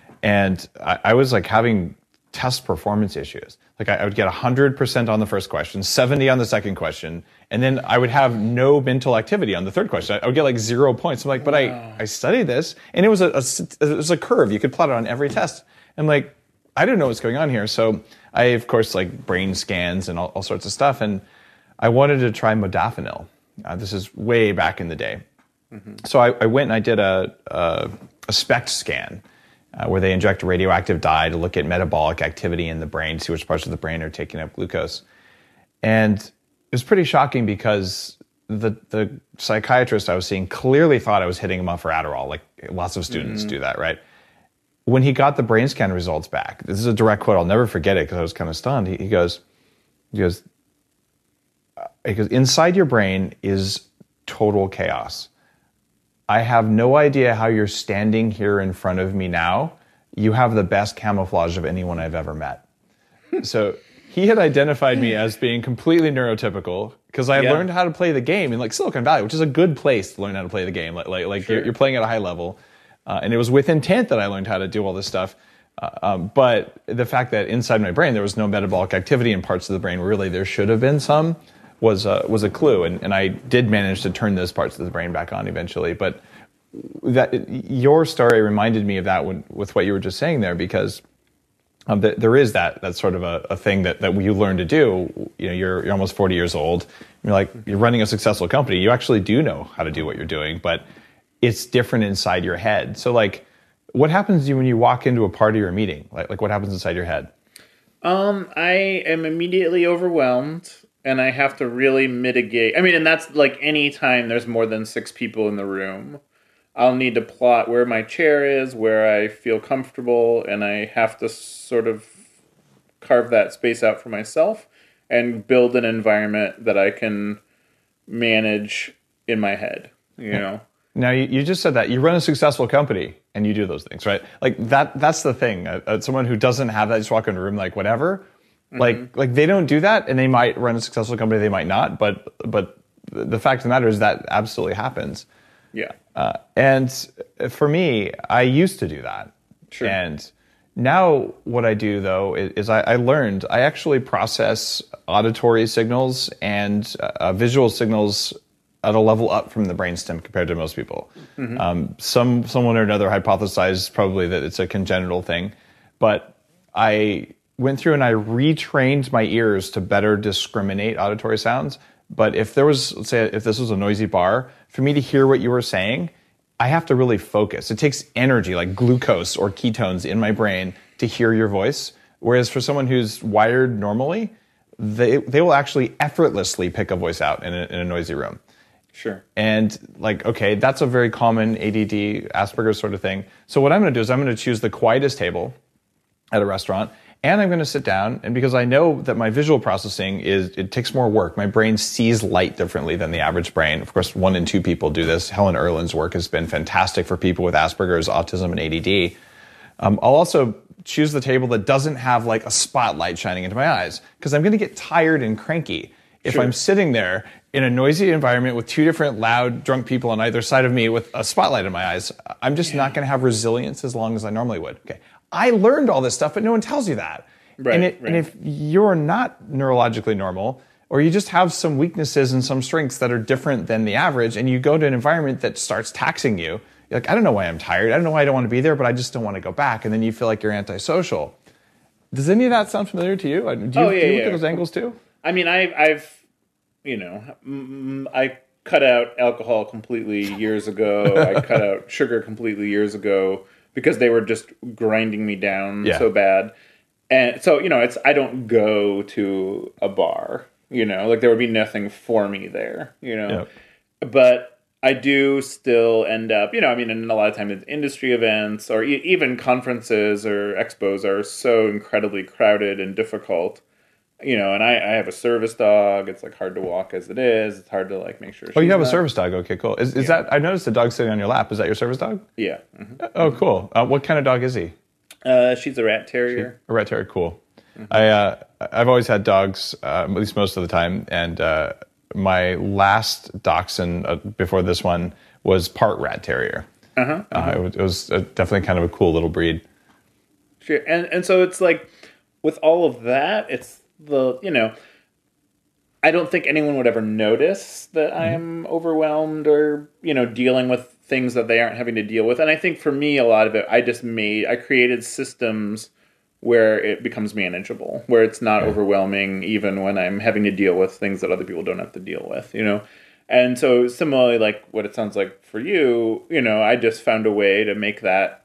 And I, I was like having test performance issues. Like I, I would get one hundred percent on the first question, seventy on the second question, and then I would have no mental activity on the third question. I would get like zero points. I'm like, but wow. I, I studied this, and it was a, a it was a curve. You could plot it on every test. I'm like, I don't know what's going on here. So I, of course, like brain scans and all, all sorts of stuff, and I wanted to try modafinil. Uh, this is way back in the day. Mm-hmm. So I, I went and I did a, a, a SPECT scan, Uh, where they inject a radioactive dye to look at metabolic activity in the brain, see which parts of the brain are taking up glucose. And it was pretty shocking because the the psychiatrist I was seeing clearly thought I was hitting him off for Adderall. Like lots of students mm-hmm. do that, right? When he got the brain scan results back, this is a direct quote, I'll never forget it because I was kind of stunned. He, he goes, he goes, he goes, inside your brain is total chaos. I have no idea how you're standing here in front of me now. You have the best camouflage of anyone I've ever met. So he had identified me as being completely neurotypical because I had yeah. learned how to play the game in like Silicon Valley, which is a good place to learn how to play the game. Like, like, like sure. you're, you're playing at a high level. Uh, and it was with intent that I learned how to do all this stuff. Uh, um, but the fact that inside my brain there was no metabolic activity in parts of the brain where really there should have been some was, uh, was a clue. And, and I did manage to turn those parts of the brain back on eventually. But that your story reminded me of that when, with what you were just saying there, because um, th- there is that that sort of a, a thing that, that you learn to do. You know, you're you're almost forty years old. You're like you're running a successful company. You actually do know how to do what you're doing, but it's different inside your head. So, like, what happens to you when you walk into a party or a meeting? Like, like what happens inside your head? Um, I am immediately overwhelmed, and I have to really mitigate. I mean, and that's like any time there's more than six people in the room. I'll need to plot where my chair is, where I feel comfortable, and I have to sort of carve that space out for myself and build an environment that I can manage in my head, you know? Now, you, you just said that. You run a successful company, and you do those things, right? Like, that. that's the thing. Uh, someone who doesn't have that, just walk in a room like, whatever, mm-hmm. like, like they don't do that, and they might run a successful company, they might not, but, but the fact of the matter is that absolutely happens. Yeah. Uh, and for me, I used to do that. Sure. And now what I do, though, is, is I, I learned I actually process auditory signals and uh, visual signals at a level up from the brainstem compared to most people. Mm-hmm. Um, some someone or another hypothesized probably that it's a congenital thing, but I went through and I retrained my ears to better discriminate auditory sounds. But if there was, let's say, if this was a noisy bar, for me to hear what you were saying, I have to really focus. It takes energy, like glucose or ketones in my brain to hear your voice. Whereas for someone who's wired normally, they they will actually effortlessly pick a voice out in a, in a noisy room. Sure. And like, okay, that's a very common A D D, Asperger's sort of thing. So what I'm going to do is I'm going to choose the quietest table at a restaurant, and I'm going to sit down, and because I know that my visual processing is, it takes more work. My brain sees light differently than the average brain. Of course, one in two people do this. Helen Erlin's work has been fantastic for people with Asperger's, autism, and A D D. Um, I'll also choose the table that doesn't have like a spotlight shining into my eyes, because I'm going to get tired and cranky if sure. I'm sitting there in a noisy environment with two different loud, drunk people on either side of me with a spotlight in my eyes. I'm just yeah. not going to have resilience as long as I normally would. Okay, I learned all this stuff, but no one tells you that. Right, and, it, right. and if you're not neurologically normal, or you just have some weaknesses and some strengths that are different than the average, and you go to an environment that starts taxing you, you're like, I don't know why I'm tired. I don't know why I don't want to be there, but I just don't want to go back. And then you feel like you're antisocial. Does any of that sound familiar to you? Do you, oh, yeah, do you look yeah. at those angles too? I mean, I, I've, you know, I cut out alcohol completely years ago. I cut out sugar completely years ago because they were just grinding me down yeah. so bad. And so, you know, it's I don't go to a bar, you know, like there would be nothing for me there, you know. Yep. But I do still end up, you know, I mean, and a lot of times industry events or e- even conferences or expos are so incredibly crowded and difficult, you know, and I, I have a service dog. It's like hard to walk as it is. It's hard to like make sure. Oh, you have not... a service dog. Okay, cool. Is, is yeah. that, I noticed the dog sitting on your lap. Is that your service dog? Yeah. Mm-hmm. Oh, cool. Uh, what kind of dog is he? Uh, she's a rat terrier. A rat terrier, cool. Mm-hmm. I, uh, I've always had dogs, uh, at least most of the time, and uh, my last dachshund uh, before this one was part rat terrier. Uh-huh, uh-huh. Uh, it was, it was uh, definitely kind of a cool little breed. Sure, and and so it's like with all of that, it's the you know, I don't think anyone would ever notice that mm-hmm. I am overwhelmed or you know dealing with things that they aren't having to deal with. And I think for me, a lot of it, I just made, I created systems where it becomes manageable, where it's not yeah. overwhelming, even when I'm having to deal with things that other people don't have to deal with, you know? And so similarly, like what it sounds like for you, you know, I just found a way to make that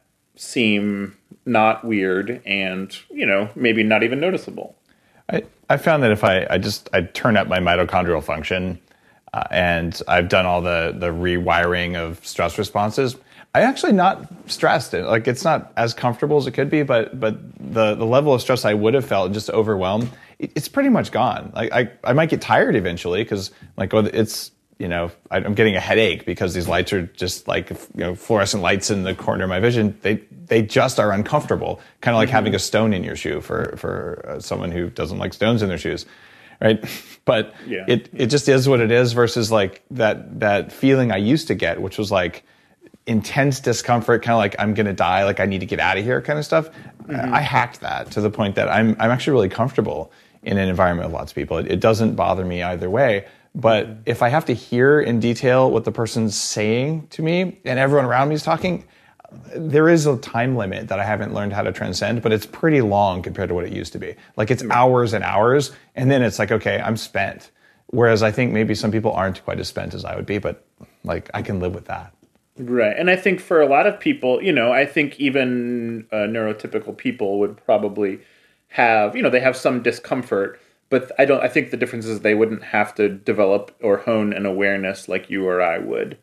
seem not weird and, you know, maybe not even noticeable. I, I found that if I, I just, I turn up my mitochondrial function, Uh, and I've done all the the rewiring of stress responses, I'm actually not stressed. Like it's not as comfortable as it could be, but but the, the level of stress I would have felt, just overwhelmed, it, it's pretty much gone. Like I, I might get tired eventually because like oh, it's you know I, I'm getting a headache because these lights are just like you know fluorescent lights in the corner of my vision. They they just are uncomfortable, kind of like mm-hmm. having a stone in your shoe for for uh, someone who doesn't like stones in their shoes. Right, but yeah. it it just is what it is. Versus like that that feeling I used to get, which was like intense discomfort, kind of like I'm gonna die, like I need to get out of here, kind of stuff. Mm-hmm. I hacked that to the point that I'm I'm actually really comfortable in an environment with lots of people. It, it doesn't bother me either way. But mm-hmm. if I have to hear in detail what the person's saying to me, and everyone around me is talking, there is a time limit that I haven't learned how to transcend, but it's pretty long compared to what it used to be. Like it's hours and hours, and then it's like, okay, I'm spent. Whereas I think maybe some people aren't quite as spent as I would be, but like I can live with that. Right. And I think for a lot of people, you know, I think even uh, neurotypical people would probably have, you know, they have some discomfort, but I don't, I think the difference is they wouldn't have to develop or hone an awareness like you or I would,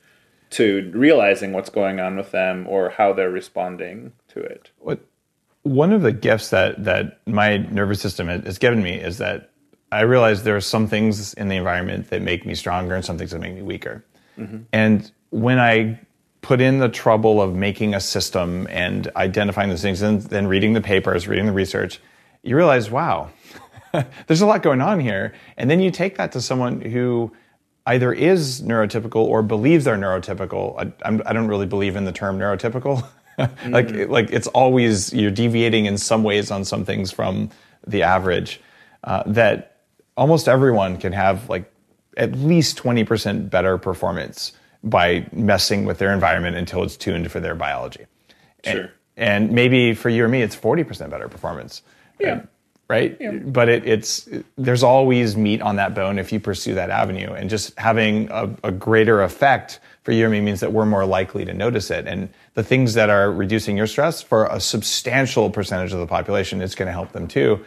to realizing what's going on with them or how they're responding to it. What one of the gifts that that my nervous system has given me is that I realize there are some things in the environment that make me stronger and some things that make me weaker. Mm-hmm. And when I put in the trouble of making a system and identifying those things and then reading the papers, reading the research, you realize, wow, there's a lot going on here. And then you take that to someone who either is neurotypical or believes they're neurotypical. I, I'm, I don't really believe in the term neurotypical. mm-hmm. Like, like it's always, you're deviating in some ways on some things from the average. Uh, that almost everyone can have like at least twenty percent better performance by messing with their environment until it's tuned for their biology. Sure. And, and maybe for you or me, it's forty percent better performance. Yeah. Right? Yeah. But it, it's there's always meat on that bone if you pursue that avenue. And just having a, a greater effect for you or me means that we're more likely to notice it. And the things that are reducing your stress for a substantial percentage of the population, it's going to help them too.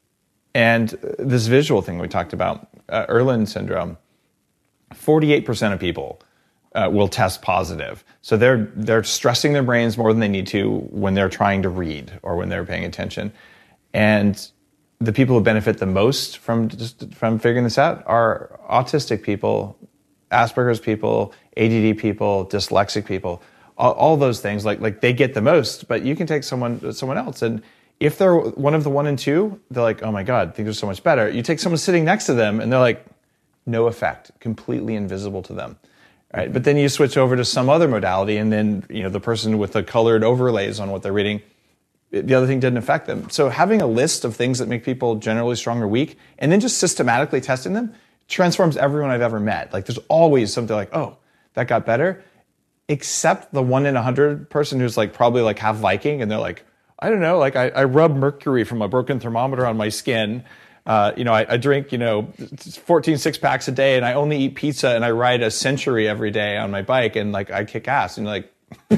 And this visual thing we talked about, uh, Irlen syndrome, forty-eight percent of people uh, will test positive. So they're they're stressing their brains more than they need to when they're trying to read or when they're paying attention. And the people who benefit the most from just from figuring this out are autistic people, Asperger's people, A D D people, dyslexic people, all, all those things. Like like they get the most, but you can take someone someone else, and if they're one of the one and two, they're like, oh my God, things are so much better. You take someone sitting next to them, and they're like, no effect, completely invisible to them. Right? But then you switch over to some other modality, and then you know the person with the colored overlays on what they're reading, the other thing didn't affect them. So having a list of things that make people generally strong or weak, and then just systematically testing them, transforms everyone I've ever met. Like there's always something like, oh, that got better, except the one in a hundred person who's like probably like half Viking, and they're like, I don't know, like I, I rub mercury from a broken thermometer on my skin. Uh, you know, I, I drink, you know, fourteen six packs a day, and I only eat pizza, and I ride a century every day on my bike, and like I kick ass, and like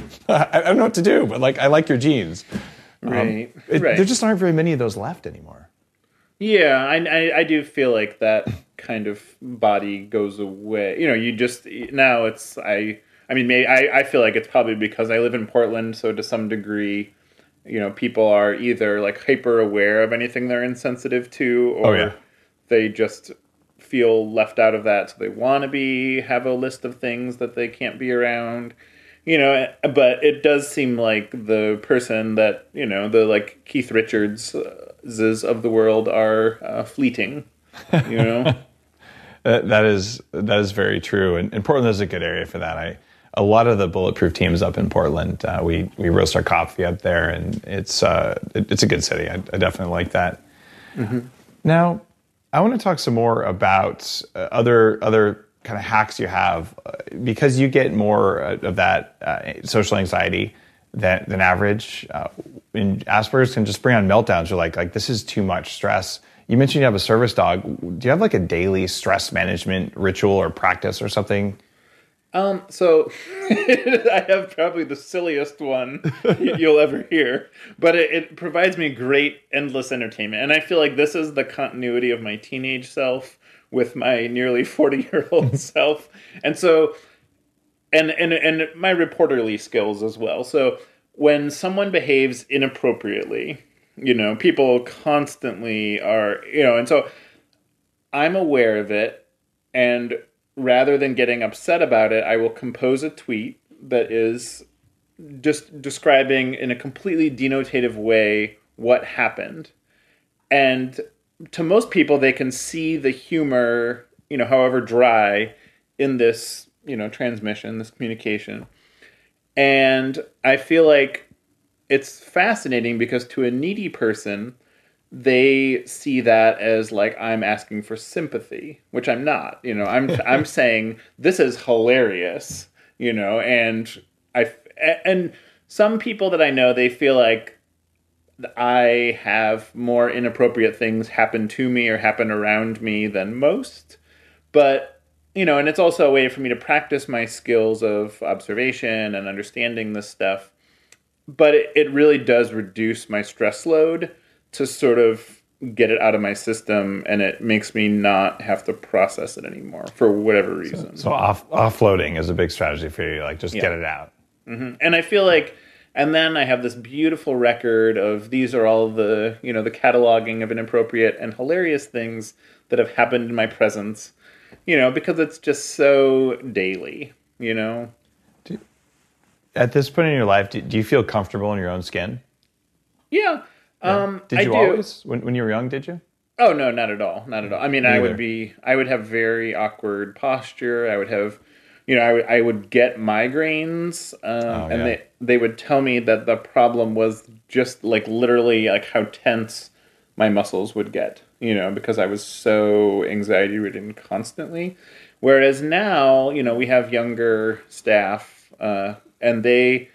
I don't know what to do, but like I like your genes. Right. Um, it, right. There just aren't very many of those left anymore. Yeah, I, I I do feel like that kind of body goes away. You know, you just now it's I I mean maybe I, I feel like it's probably because I live in Portland, so to some degree, you know, people are either like hyper aware of anything they're insensitive to, or oh, yeah. they just feel left out of that, so they want to be have a list of things that they can't be around. You know, but it does seem like the person that, you know, the like Keith Richards of the world are uh, fleeting, you know? that, that is that is very true. And, and Portland is a good area for that. I A lot of the Bulletproof teams up in Portland, uh, we, we roast our coffee up there, and it's uh, it, it's a good city. I, I definitely like that. Mm-hmm. Now, I want to talk some more about uh, other other kind of hacks you have, uh, because you get more uh, of that uh, social anxiety than, than average. Uh, and Asperger's can just bring on meltdowns. You're like, like, this is too much stress. You mentioned you have a service dog. Do you have like a daily stress management ritual or practice or something? Um, so I have probably the silliest one you'll ever hear, but it, it provides me great, endless entertainment. And I feel like this is the continuity of my teenage self with my nearly forty-year-old self. And so, and, and, and my reporterly skills as well. So when someone behaves inappropriately, you know, people constantly are, you know, and so I'm aware of it, and rather than getting upset about it, I will compose a tweet that is just describing in a completely denotative way what happened. And to most people, they can see the humor, you know, however dry, in this, you know, transmission, this communication. And I feel like it's fascinating because to a needy person, they see that as like I'm asking for sympathy, which I'm not. You know, I'm I'm saying this is hilarious, you know, and I and some people that I know, they feel like I have more inappropriate things happen to me or happen around me than most. But, you know, and it's also a way for me to practice my skills of observation and understanding this stuff. But it, it really does reduce my stress load to sort of get it out of my system, and it makes me not have to process it anymore for whatever reason. So, so off, offloading is a big strategy for you, like just yeah. get it out. Mm-hmm. And I feel like, and then I have this beautiful record of these are all the, you know, the cataloging of inappropriate and hilarious things that have happened in my presence, you know, because it's just so daily, you know. Do, at this point in your life, do, do you feel comfortable in your own skin? Yeah. Yeah. Um, did you I do. always, when, when you were young, did you? Oh, no, not at all. Not at all. I mean, Neither. I would be, I would have very awkward posture. I would have, you know, I would, I would get migraines, um, oh, and yeah. they, they would tell me that the problem was just like literally like how tense my muscles would get, you know, because I was so anxiety ridden constantly. Whereas now, you know, we have younger staff, uh, and they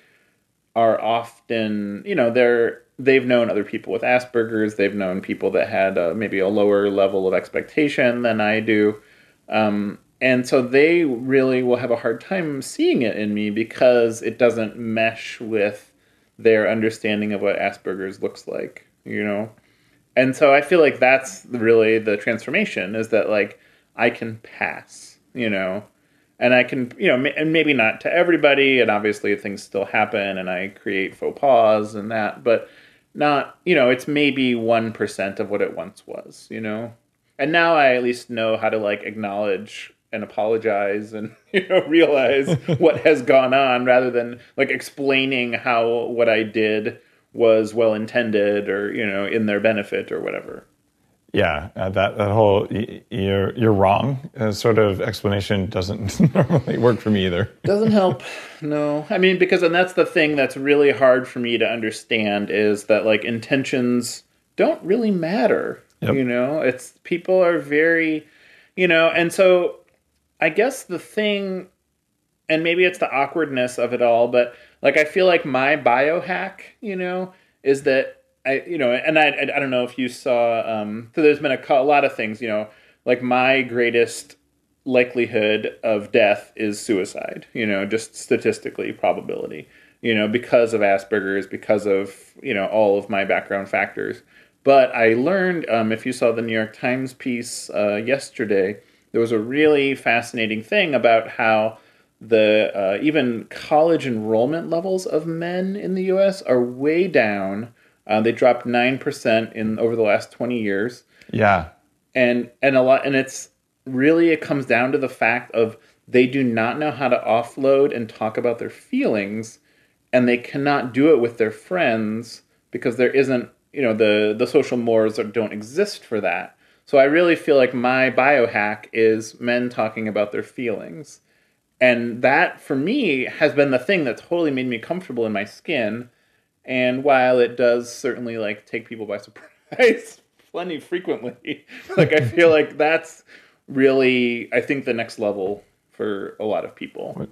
are often, you know, they're, they've known other people with Asperger's. They've known people that had uh, maybe a lower level of expectation than I do. Um, and so they really will have a hard time seeing it in me because it doesn't mesh with their understanding of what Asperger's looks like, you know? And so I feel like that's really the transformation, is that like I can pass, you know, and I can, you know, and maybe not to everybody. And obviously things still happen and I create faux pas and that, but not, you know, it's maybe one percent of what it once was, you know? And now I at least know how to like acknowledge and apologize and, you know, realize what has gone on, rather than like explaining how what I did was well intended or, you know, in their benefit or whatever. Yeah, uh, that that whole you're you're wrong uh, sort of explanation doesn't normally work for me either. Doesn't help. No. I mean, because, and that's the thing that's really hard for me to understand, is that like intentions don't really matter. Yep. You know, it's, people are very, you know, and so I guess the thing, and maybe it's the awkwardness of it all, but like I feel like my biohack, you know, is that I, you know, and I, I don't know if you saw, um, so there's been a, a lot of things, you know, like my greatest likelihood of death is suicide, you know, just statistically probability, you know, because of Asperger's, because of, you know, all of my background factors. But I learned, um, if you saw the New York Times piece uh, yesterday, there was a really fascinating thing about how the uh, even college enrollment levels of men in the U S are way down. Uh, they dropped nine percent in over the last twenty years. Yeah. And and a lot and it's really, it comes down to the fact of they do not know how to offload and talk about their feelings, and they cannot do it with their friends because there isn't, you know, the the social mores don't exist for that. So I really feel like my biohack is men talking about their feelings. And that, for me, has been the thing that totally made me comfortable in my skin. And while it does certainly, like, take people by surprise plenty frequently, like, I feel like that's really, I think, the next level for a lot of people.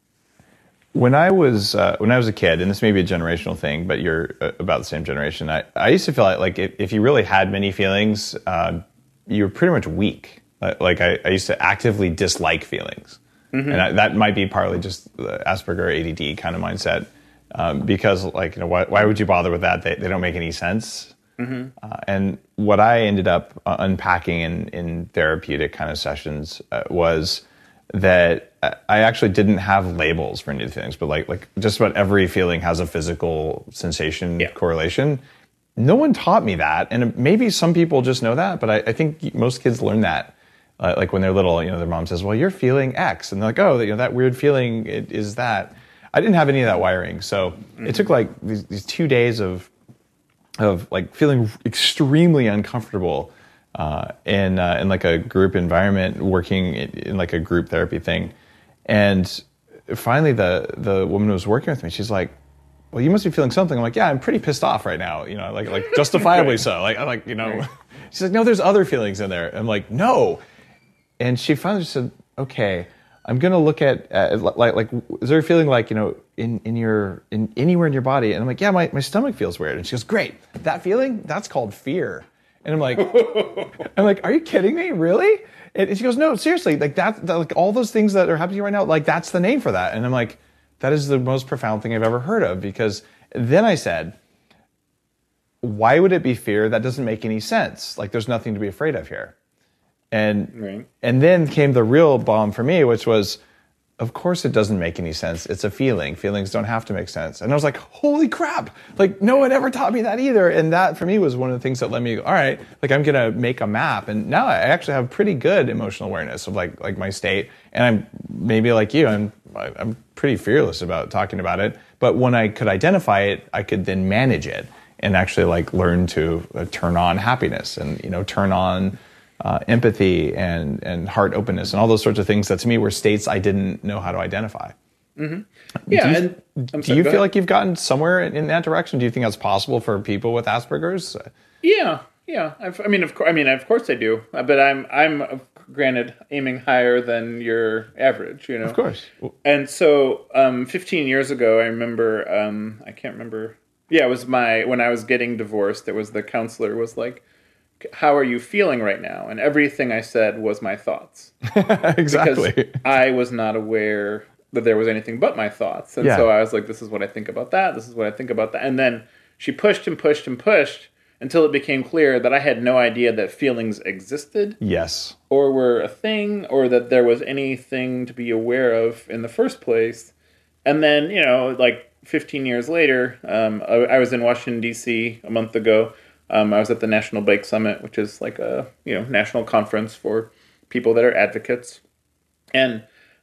When I was uh, when I was a kid, and this may be a generational thing, but you're uh, about the same generation, I, I used to feel like, like if, if you really had many feelings, uh, you were pretty much weak. Like, I, I used to actively dislike feelings. Mm-hmm. And I, that might be partly just the Asperger A D D kind of mindset. Um, because, like, you know, why, why would you bother with that? They, they don't make any sense. Mm-hmm. Uh, and what I ended up uh, unpacking in, in therapeutic kind of sessions uh, was that I actually didn't have labels for any of the things, but like like just about every feeling has a physical sensation yeah. correlation. No one taught me that, and maybe some people just know that, but I, I think most kids learn that. Uh, like when they're little, you know, their mom says, "Well, you're feeling X," and they're like, "Oh, you know, that weird feeling it, is that." I didn't have any of that wiring, so mm-hmm. it took like these, these two days of of like feeling extremely uncomfortable uh, in uh, in like a group environment, working in, in like a group therapy thing, and finally the the woman who was working with me, she's like, "Well, you must be feeling something." I'm like, "Yeah, I'm pretty pissed off right now, you know, like like justifiably so." Like I'm like, you know, right. She's like, "No, there's other feelings in there." I'm like, "No," and she finally said, "Okay, I'm gonna look at uh, like like is there a feeling like, you know, in, in your in anywhere in your body?" And I'm like, "Yeah, my, my stomach feels weird." And she goes, "Great, that feeling, that's called fear." And I'm like, I'm like, "Are you kidding me? Really?" And she goes, "No, seriously, like that, that like all those things that are happening right now, like that's the name for that." And I'm like, that is the most profound thing I've ever heard of, because then I said, why would it be fear? That doesn't make any sense. Like there's nothing to be afraid of here. And right. and then came the real bomb for me, which was, of course it doesn't make any sense. It's a feeling. Feelings don't have to make sense. And I was like, holy crap. Like no one ever taught me that either. And that for me was one of the things that let me go, all right, like I'm going to make a map. And now I actually have pretty good emotional awareness of like like my state. And I'm maybe like you, I'm I'm pretty fearless about talking about it. But when I could identify it, I could then manage it and actually like learn to uh, turn on happiness and, you know, turn on Uh, empathy and, and heart openness and all those sorts of things that to me were states I didn't know how to identify. Mm-hmm. Yeah. Do you, and, do sorry, you feel ahead. like you've gotten somewhere in, in that direction? Do you think that's possible for people with Asperger's? Yeah. Yeah, I've, I mean, of course, I mean, of course I do, but I'm, I'm, uh, granted, aiming higher than your average, you know. Of course. And so, um, fifteen years ago, I remember, um, I can't remember. Yeah, it was my when I was getting divorced. It was the counselor was like, "How are you feeling right now?" And everything I said was my thoughts. Exactly. Because I was not aware that there was anything but my thoughts, and Yeah. so I was like, "This is what I think about that. This is what I think about that." And then she pushed and pushed and pushed until it became clear that I had no idea that feelings existed Yes. or were a thing or that there was anything to be aware of in the first place. And then, you know, like fifteen years later, um, I, I was in Washington, D C a month ago. Um, I was at the National Bike Summit, which is like a, you know, national conference for people that are advocates. And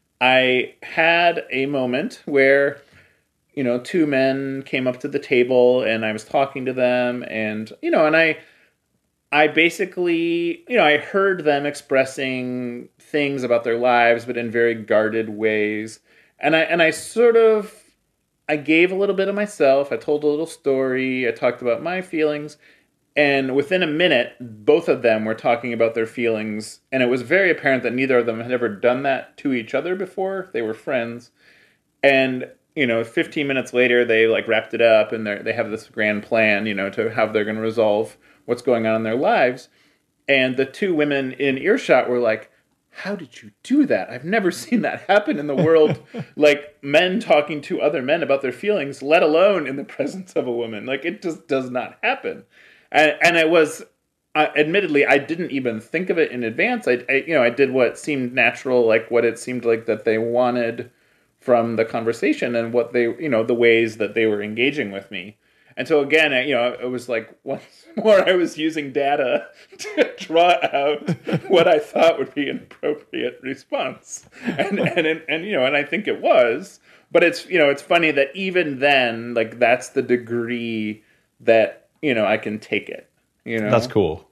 I had a moment where, you know, two men came up to the table and I was talking to them and, you know, and I, I basically, you know, I heard them expressing things about their lives, but in very guarded ways. And I, and I sort of, I gave a little bit of myself. I told a little story. I talked about my feelings. And within a minute, both of them were talking about their feelings. And it was very apparent that neither of them had ever done that to each other before. They were friends. And, you know, fifteen minutes later, they like wrapped it up and they they have this grand plan, you know, to how they're going to resolve what's going on in their lives. And the two women in earshot were like, "How did you do that? I've never seen that happen in the world." Like men talking to other men about their feelings, let alone in the presence of a woman. Like it just does not happen. And, and it was, uh, admittedly, I didn't even think of it in advance. I, I, you know, I did what seemed natural, like what it seemed like that they wanted from the conversation and what they, you know, the ways that they were engaging with me. And so again, you know, it was like once more I was using data to draw out what I thought would be an appropriate response. And, and, and, and, you know, and I think it was, but it's, you know, it's funny that even then, like that's the degree that, you know, I can take it, you know. That's cool.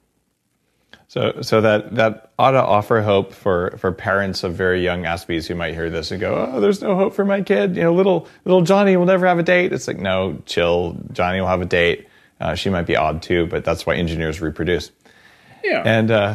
So, so that, that ought to offer hope for, for parents of very young Aspies who might hear this and go, "Oh, there's no hope for my kid. You know, little little Johnny will never have a date." It's like, no, chill. Johnny will have a date. Uh, she might be odd too, but that's why engineers reproduce. Yeah. And uh,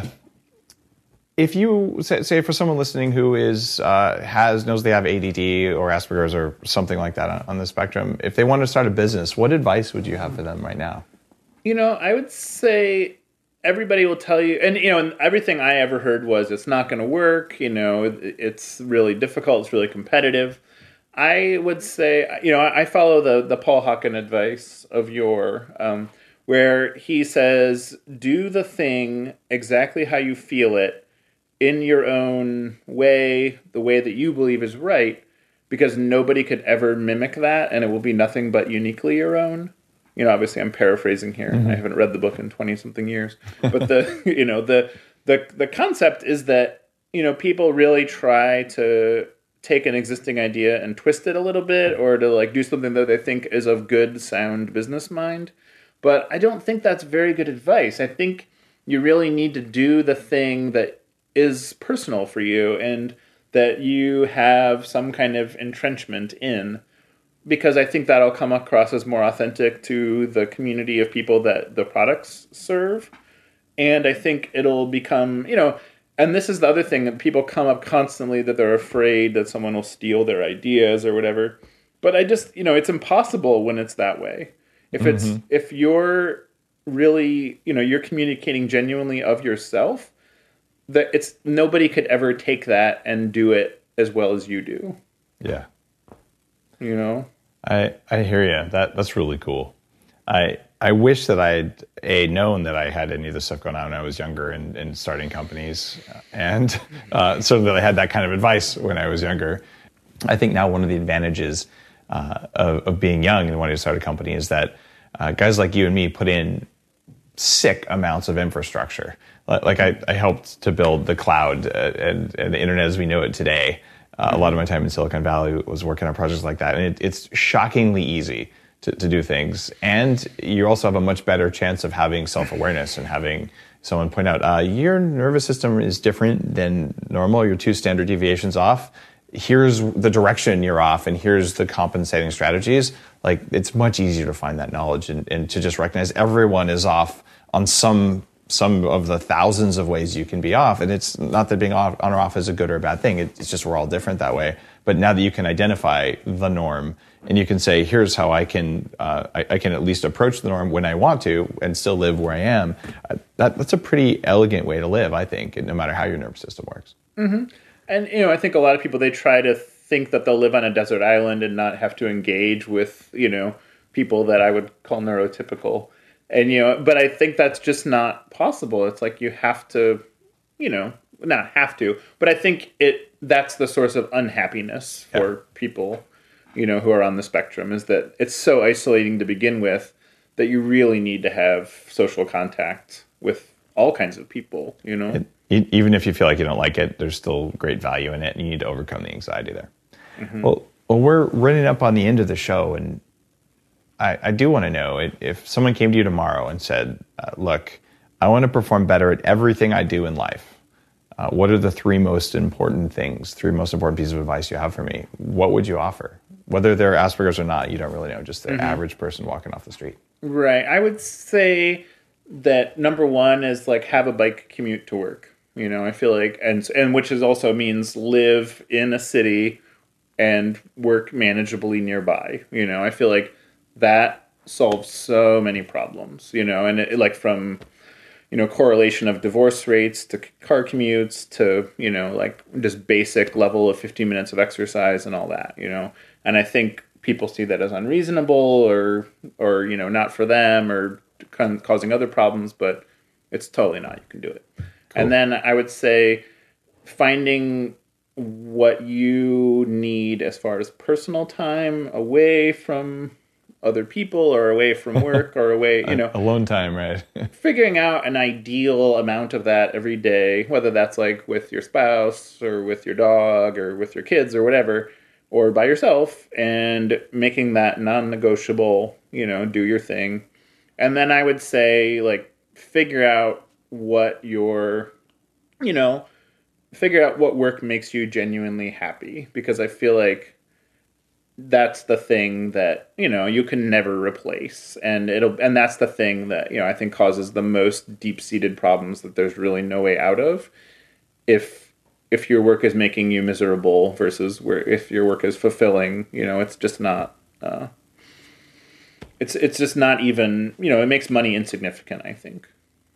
if you say, say for someone listening who is uh, has knows they have A D D or Asperger's or something like that on, on the spectrum, if they want to start a business, what advice would you have for them right now? You know, I would say everybody will tell you, and you know, and everything I ever heard was it's not going to work. You know, it's really difficult. It's really competitive. I would say, you know, I follow the the Paul Hawken advice of your, um, where he says, do the thing exactly how you feel it in your own way, the way that you believe is right, because nobody could ever mimic that, and it will be nothing but uniquely your own. You know, obviously I'm paraphrasing here. Mm-hmm. I haven't read the book in twenty something years, but the, you know, the, the, the concept is that, you know, people really try to take an existing idea and twist it a little bit or to like do something that they think is of good, sound business mind. But I don't think that's very good advice. I think you really need to do the thing that is personal for you and that you have some kind of entrenchment in. Because I think that'll come across as more authentic to the community of people that the products serve. And I think it'll become, you know, and this is the other thing that people come up constantly that they're afraid that someone will steal their ideas or whatever. But I just, you know, it's impossible when it's that way. If it's, mm-hmm. if you're really, you know, you're communicating genuinely of yourself, that it's, nobody could ever take that and do it as well as you do. Yeah. You know? I, I hear you. That that's really cool. I I wish that I'd a known that I had any of this stuff going on when I was younger and, and starting companies, and uh, so that I had that kind of advice when I was younger. I think now one of the advantages uh, of, of being young and wanting to start a company is that uh, guys like you and me put in sick amounts of infrastructure. Like I, I helped to build the cloud and, and the internet as we know it today. Uh, a lot of my time in Silicon Valley was working on projects like that. And it, it's shockingly easy to, to do things. And you also have a much better chance of having self-awareness and having someone point out, uh, your nervous system is different than normal. You're two standard deviations off. Here's the direction you're off, and here's the compensating strategies. Like, it's much easier to find that knowledge and, and to just recognize everyone is off on some some of the thousands of ways you can be off. And it's not that being off, on or off is a good or a bad thing. It's just we're all different that way. But now that you can identify the norm and you can say, here's how I can uh, I, I can at least approach the norm when I want to and still live where I am, uh, that, that's a pretty elegant way to live, I think, no matter how your nervous system works. Mm-hmm. And, you know, I think a lot of people, they try to think that they'll live on a desert island and not have to engage with, you know, people that I would call neurotypical. And, you know, but I think that's just not possible. It's like you have to, you know, not have to, but I think it that's the source of unhappiness for yeah. people, you know, who are on the spectrum, is that it's so isolating to begin with that you really need to have social contact with all kinds of people, you know. It, even if you feel like you don't like it, there's still great value in it, and you need to overcome the anxiety there. Mm-hmm. Well, well, we're running up on the end of the show, and I, I do want to know if someone came to you tomorrow and said, uh, look, I want to perform better at everything I do in life. Uh, what are the three most important things, three most important pieces of advice you have for me? What would you offer? Whether they're Asperger's or not, you don't really know, just the mm-hmm. average person walking off the street. Right. I would say that number one is like have a bike commute to work. You know, I feel like, and and which is also means live in a city and work manageably nearby. You know, I feel like that solves so many problems, you know, and it, like from, you know, correlation of divorce rates to car commutes to, you know, like just basic level of fifteen minutes of exercise and all that, you know. And I think people see that as unreasonable or, or you know, not for them or causing other problems, but it's totally not. You can do it. Cool. And then I would say finding what you need as far as personal time away from other people or away from work or away, you know. Alone time, right? Figuring out an ideal amount of that every day, whether that's like with your spouse or with your dog or with your kids or whatever, or by yourself, and making that non-negotiable, you know, do your thing. And then I would say, like, figure out what your, you know, figure out what work makes you genuinely happy, because I feel like that's the thing that, you know, you can never replace. And it'll, and that's the thing that, you know, I think causes the most deep-seated problems that there's really no way out of. If, if your work is making you miserable versus where, if your work is fulfilling, you know, it's just not, uh, it's, it's just not even, you know, it makes money insignificant, I think.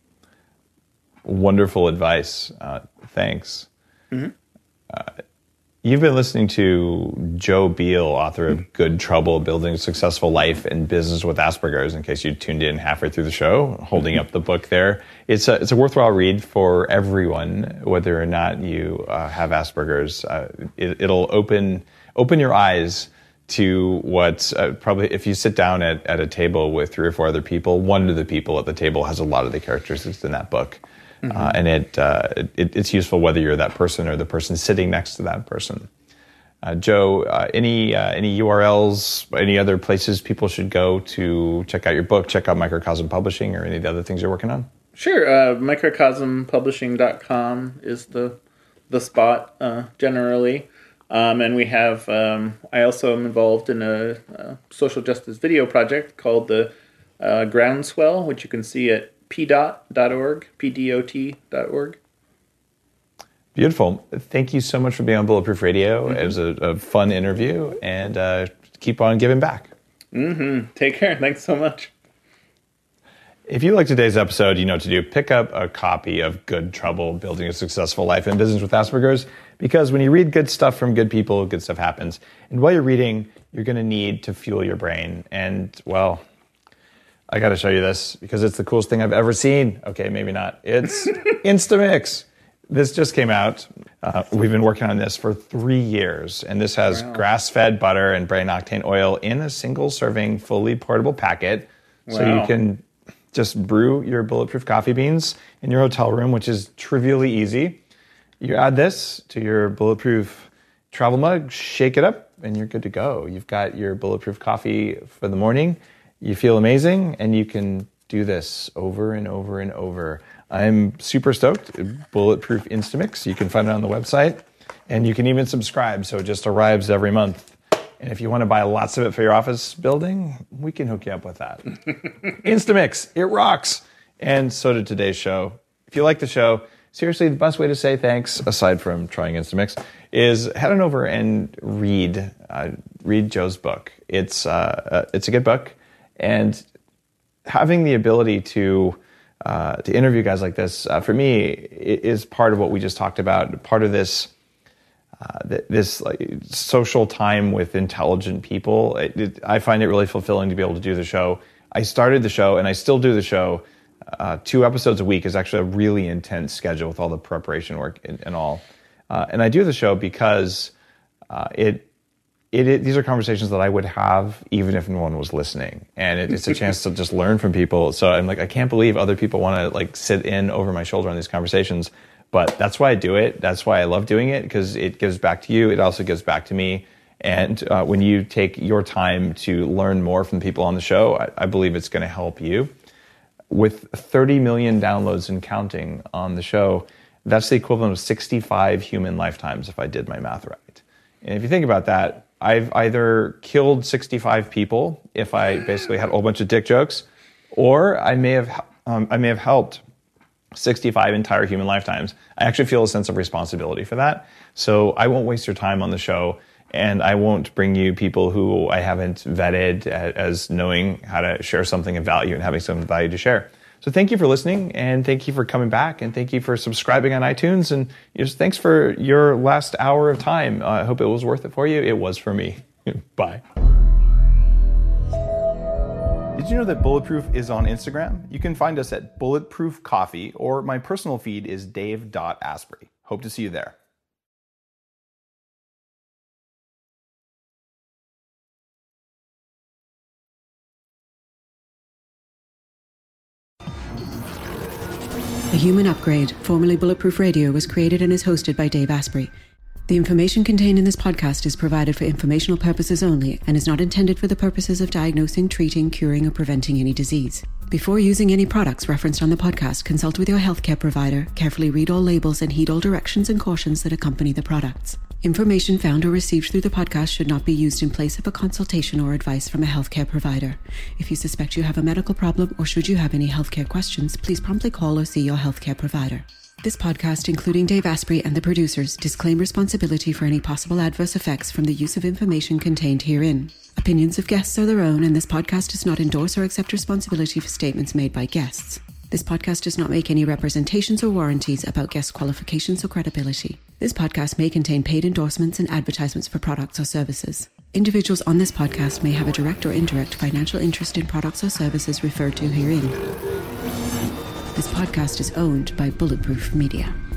Wonderful advice. Uh, thanks. Mm-hmm. Uh, You've been listening to Joe Beal, author of Good Trouble, Building a Successful Life and Business with Asperger's, in case you tuned in halfway through the show, holding up the book there. It's a, it's a worthwhile read for everyone, whether or not you uh, have Asperger's. Uh, it, it'll open open your eyes to what uh, probably, if you sit down at, at a table with three or four other people, one of the people at the table has a lot of the characteristics in that book. Mm-hmm. Uh, and it, uh, it it's useful whether you're that person or the person sitting next to that person. Uh, Joe, uh, any uh, any U R Ls, any other places people should go to check out your book, check out Microcosm Publishing, or any of the other things you're working on? Sure. Uh, microcosm publishing dot com is the the spot uh, generally. Um, and we have, um, I also am involved in a, a social justice video project called the uh, Groundswell, which you can see at p dot dot org, p d o t dot org. Beautiful. Thank you so much for being on Bulletproof Radio. Mm-hmm. It was a, a fun interview, and uh, keep on giving back. Mm-hmm. Take care. Thanks so much. If you like today's episode, you know what to do. Pick up a copy of Good Trouble, Building a Successful Life and Business with Asperger's, because when you read good stuff from good people, good stuff happens. And while you're reading, you're going to need to fuel your brain. And, well, I got to show you this because it's the coolest thing I've ever seen. Okay, maybe not. It's Instamix. This just came out. Uh, we've been working on this for three years, and this has wow. grass-fed butter and brain octane oil in a single-serving, fully portable packet, wow. so you can just brew your bulletproof coffee beans in your hotel room, which is trivially easy. You add this to your bulletproof travel mug, shake it up, and you're good to go. You've got your bulletproof coffee for the morning. You feel amazing, and you can do this over and over and over. I'm super stoked. Bulletproof Instamix. You can find it on the website, and you can even subscribe, so it just arrives every month. And if you want to buy lots of it for your office building, we can hook you up with that. Instamix, it rocks. and so did today's show. If you like the show, seriously, the best way to say thanks, aside from trying Instamix, is head on over and read uh, read Joe's book. It's uh, uh, it's a good book, and having the ability to uh, to interview guys like this uh, for me is part of what we just talked about. Part of this uh, this like, social time with intelligent people. It, it, I find it really fulfilling to be able to do the show. I started the show, and I still do the show. Uh, two episodes a week is actually a really intense schedule with all the preparation work and, and all. Uh, and I do the show because uh, it, it, it these are conversations that I would have even if no one was listening, and it, it's a chance to just learn from people. So I'm like, I can't believe other people want to like sit in over my shoulder on these conversations, but that's why I do it. That's why I love doing it, because it gives back to you. It also gives back to me. And uh, when you take your time to learn more from people on the show, I, I believe it's going to help you. With thirty million downloads and counting on the show, that's the equivalent of sixty-five human lifetimes if I did my math right. And if you think about that, I've either killed sixty-five people if I basically had a whole bunch of dick jokes, or I may have um, I may have helped sixty-five entire human lifetimes. I actually feel a sense of responsibility for that. So I won't waste your time on the show, and I won't bring you people who I haven't vetted as knowing how to share something of value and having some value to share. So thank you for listening, and thank you for coming back, and thank you for subscribing on iTunes, and just thanks for your last hour of time. Uh, I hope it was worth it for you. It was for me. Bye. Did you know that Bulletproof is on Instagram? You can find us at Bulletproof Coffee, or my personal feed is dave dot asprey. Hope to see you there. The Human Upgrade, formerly Bulletproof Radio, was created and is hosted by Dave Asprey. The information contained in this podcast is provided for informational purposes only and is not intended for the purposes of diagnosing, treating, curing, or preventing any disease. Before using any products referenced on the podcast, consult with your healthcare provider, carefully read all labels, and heed all directions and cautions that accompany the products. Information found or received through the podcast should not be used in place of a consultation or advice from a healthcare provider. If you suspect you have a medical problem or should you have any healthcare questions, please promptly call or see your healthcare provider. This podcast, including Dave Asprey and the producers, disclaim responsibility for any possible adverse effects from the use of information contained herein. Opinions of guests are their own, and this podcast does not endorse or accept responsibility for statements made by guests. This podcast does not make any representations or warranties about guest qualifications or credibility. This podcast may contain paid endorsements and advertisements for products or services. Individuals on this podcast may have a direct or indirect financial interest in products or services referred to herein. This podcast is owned by Bulletproof Media.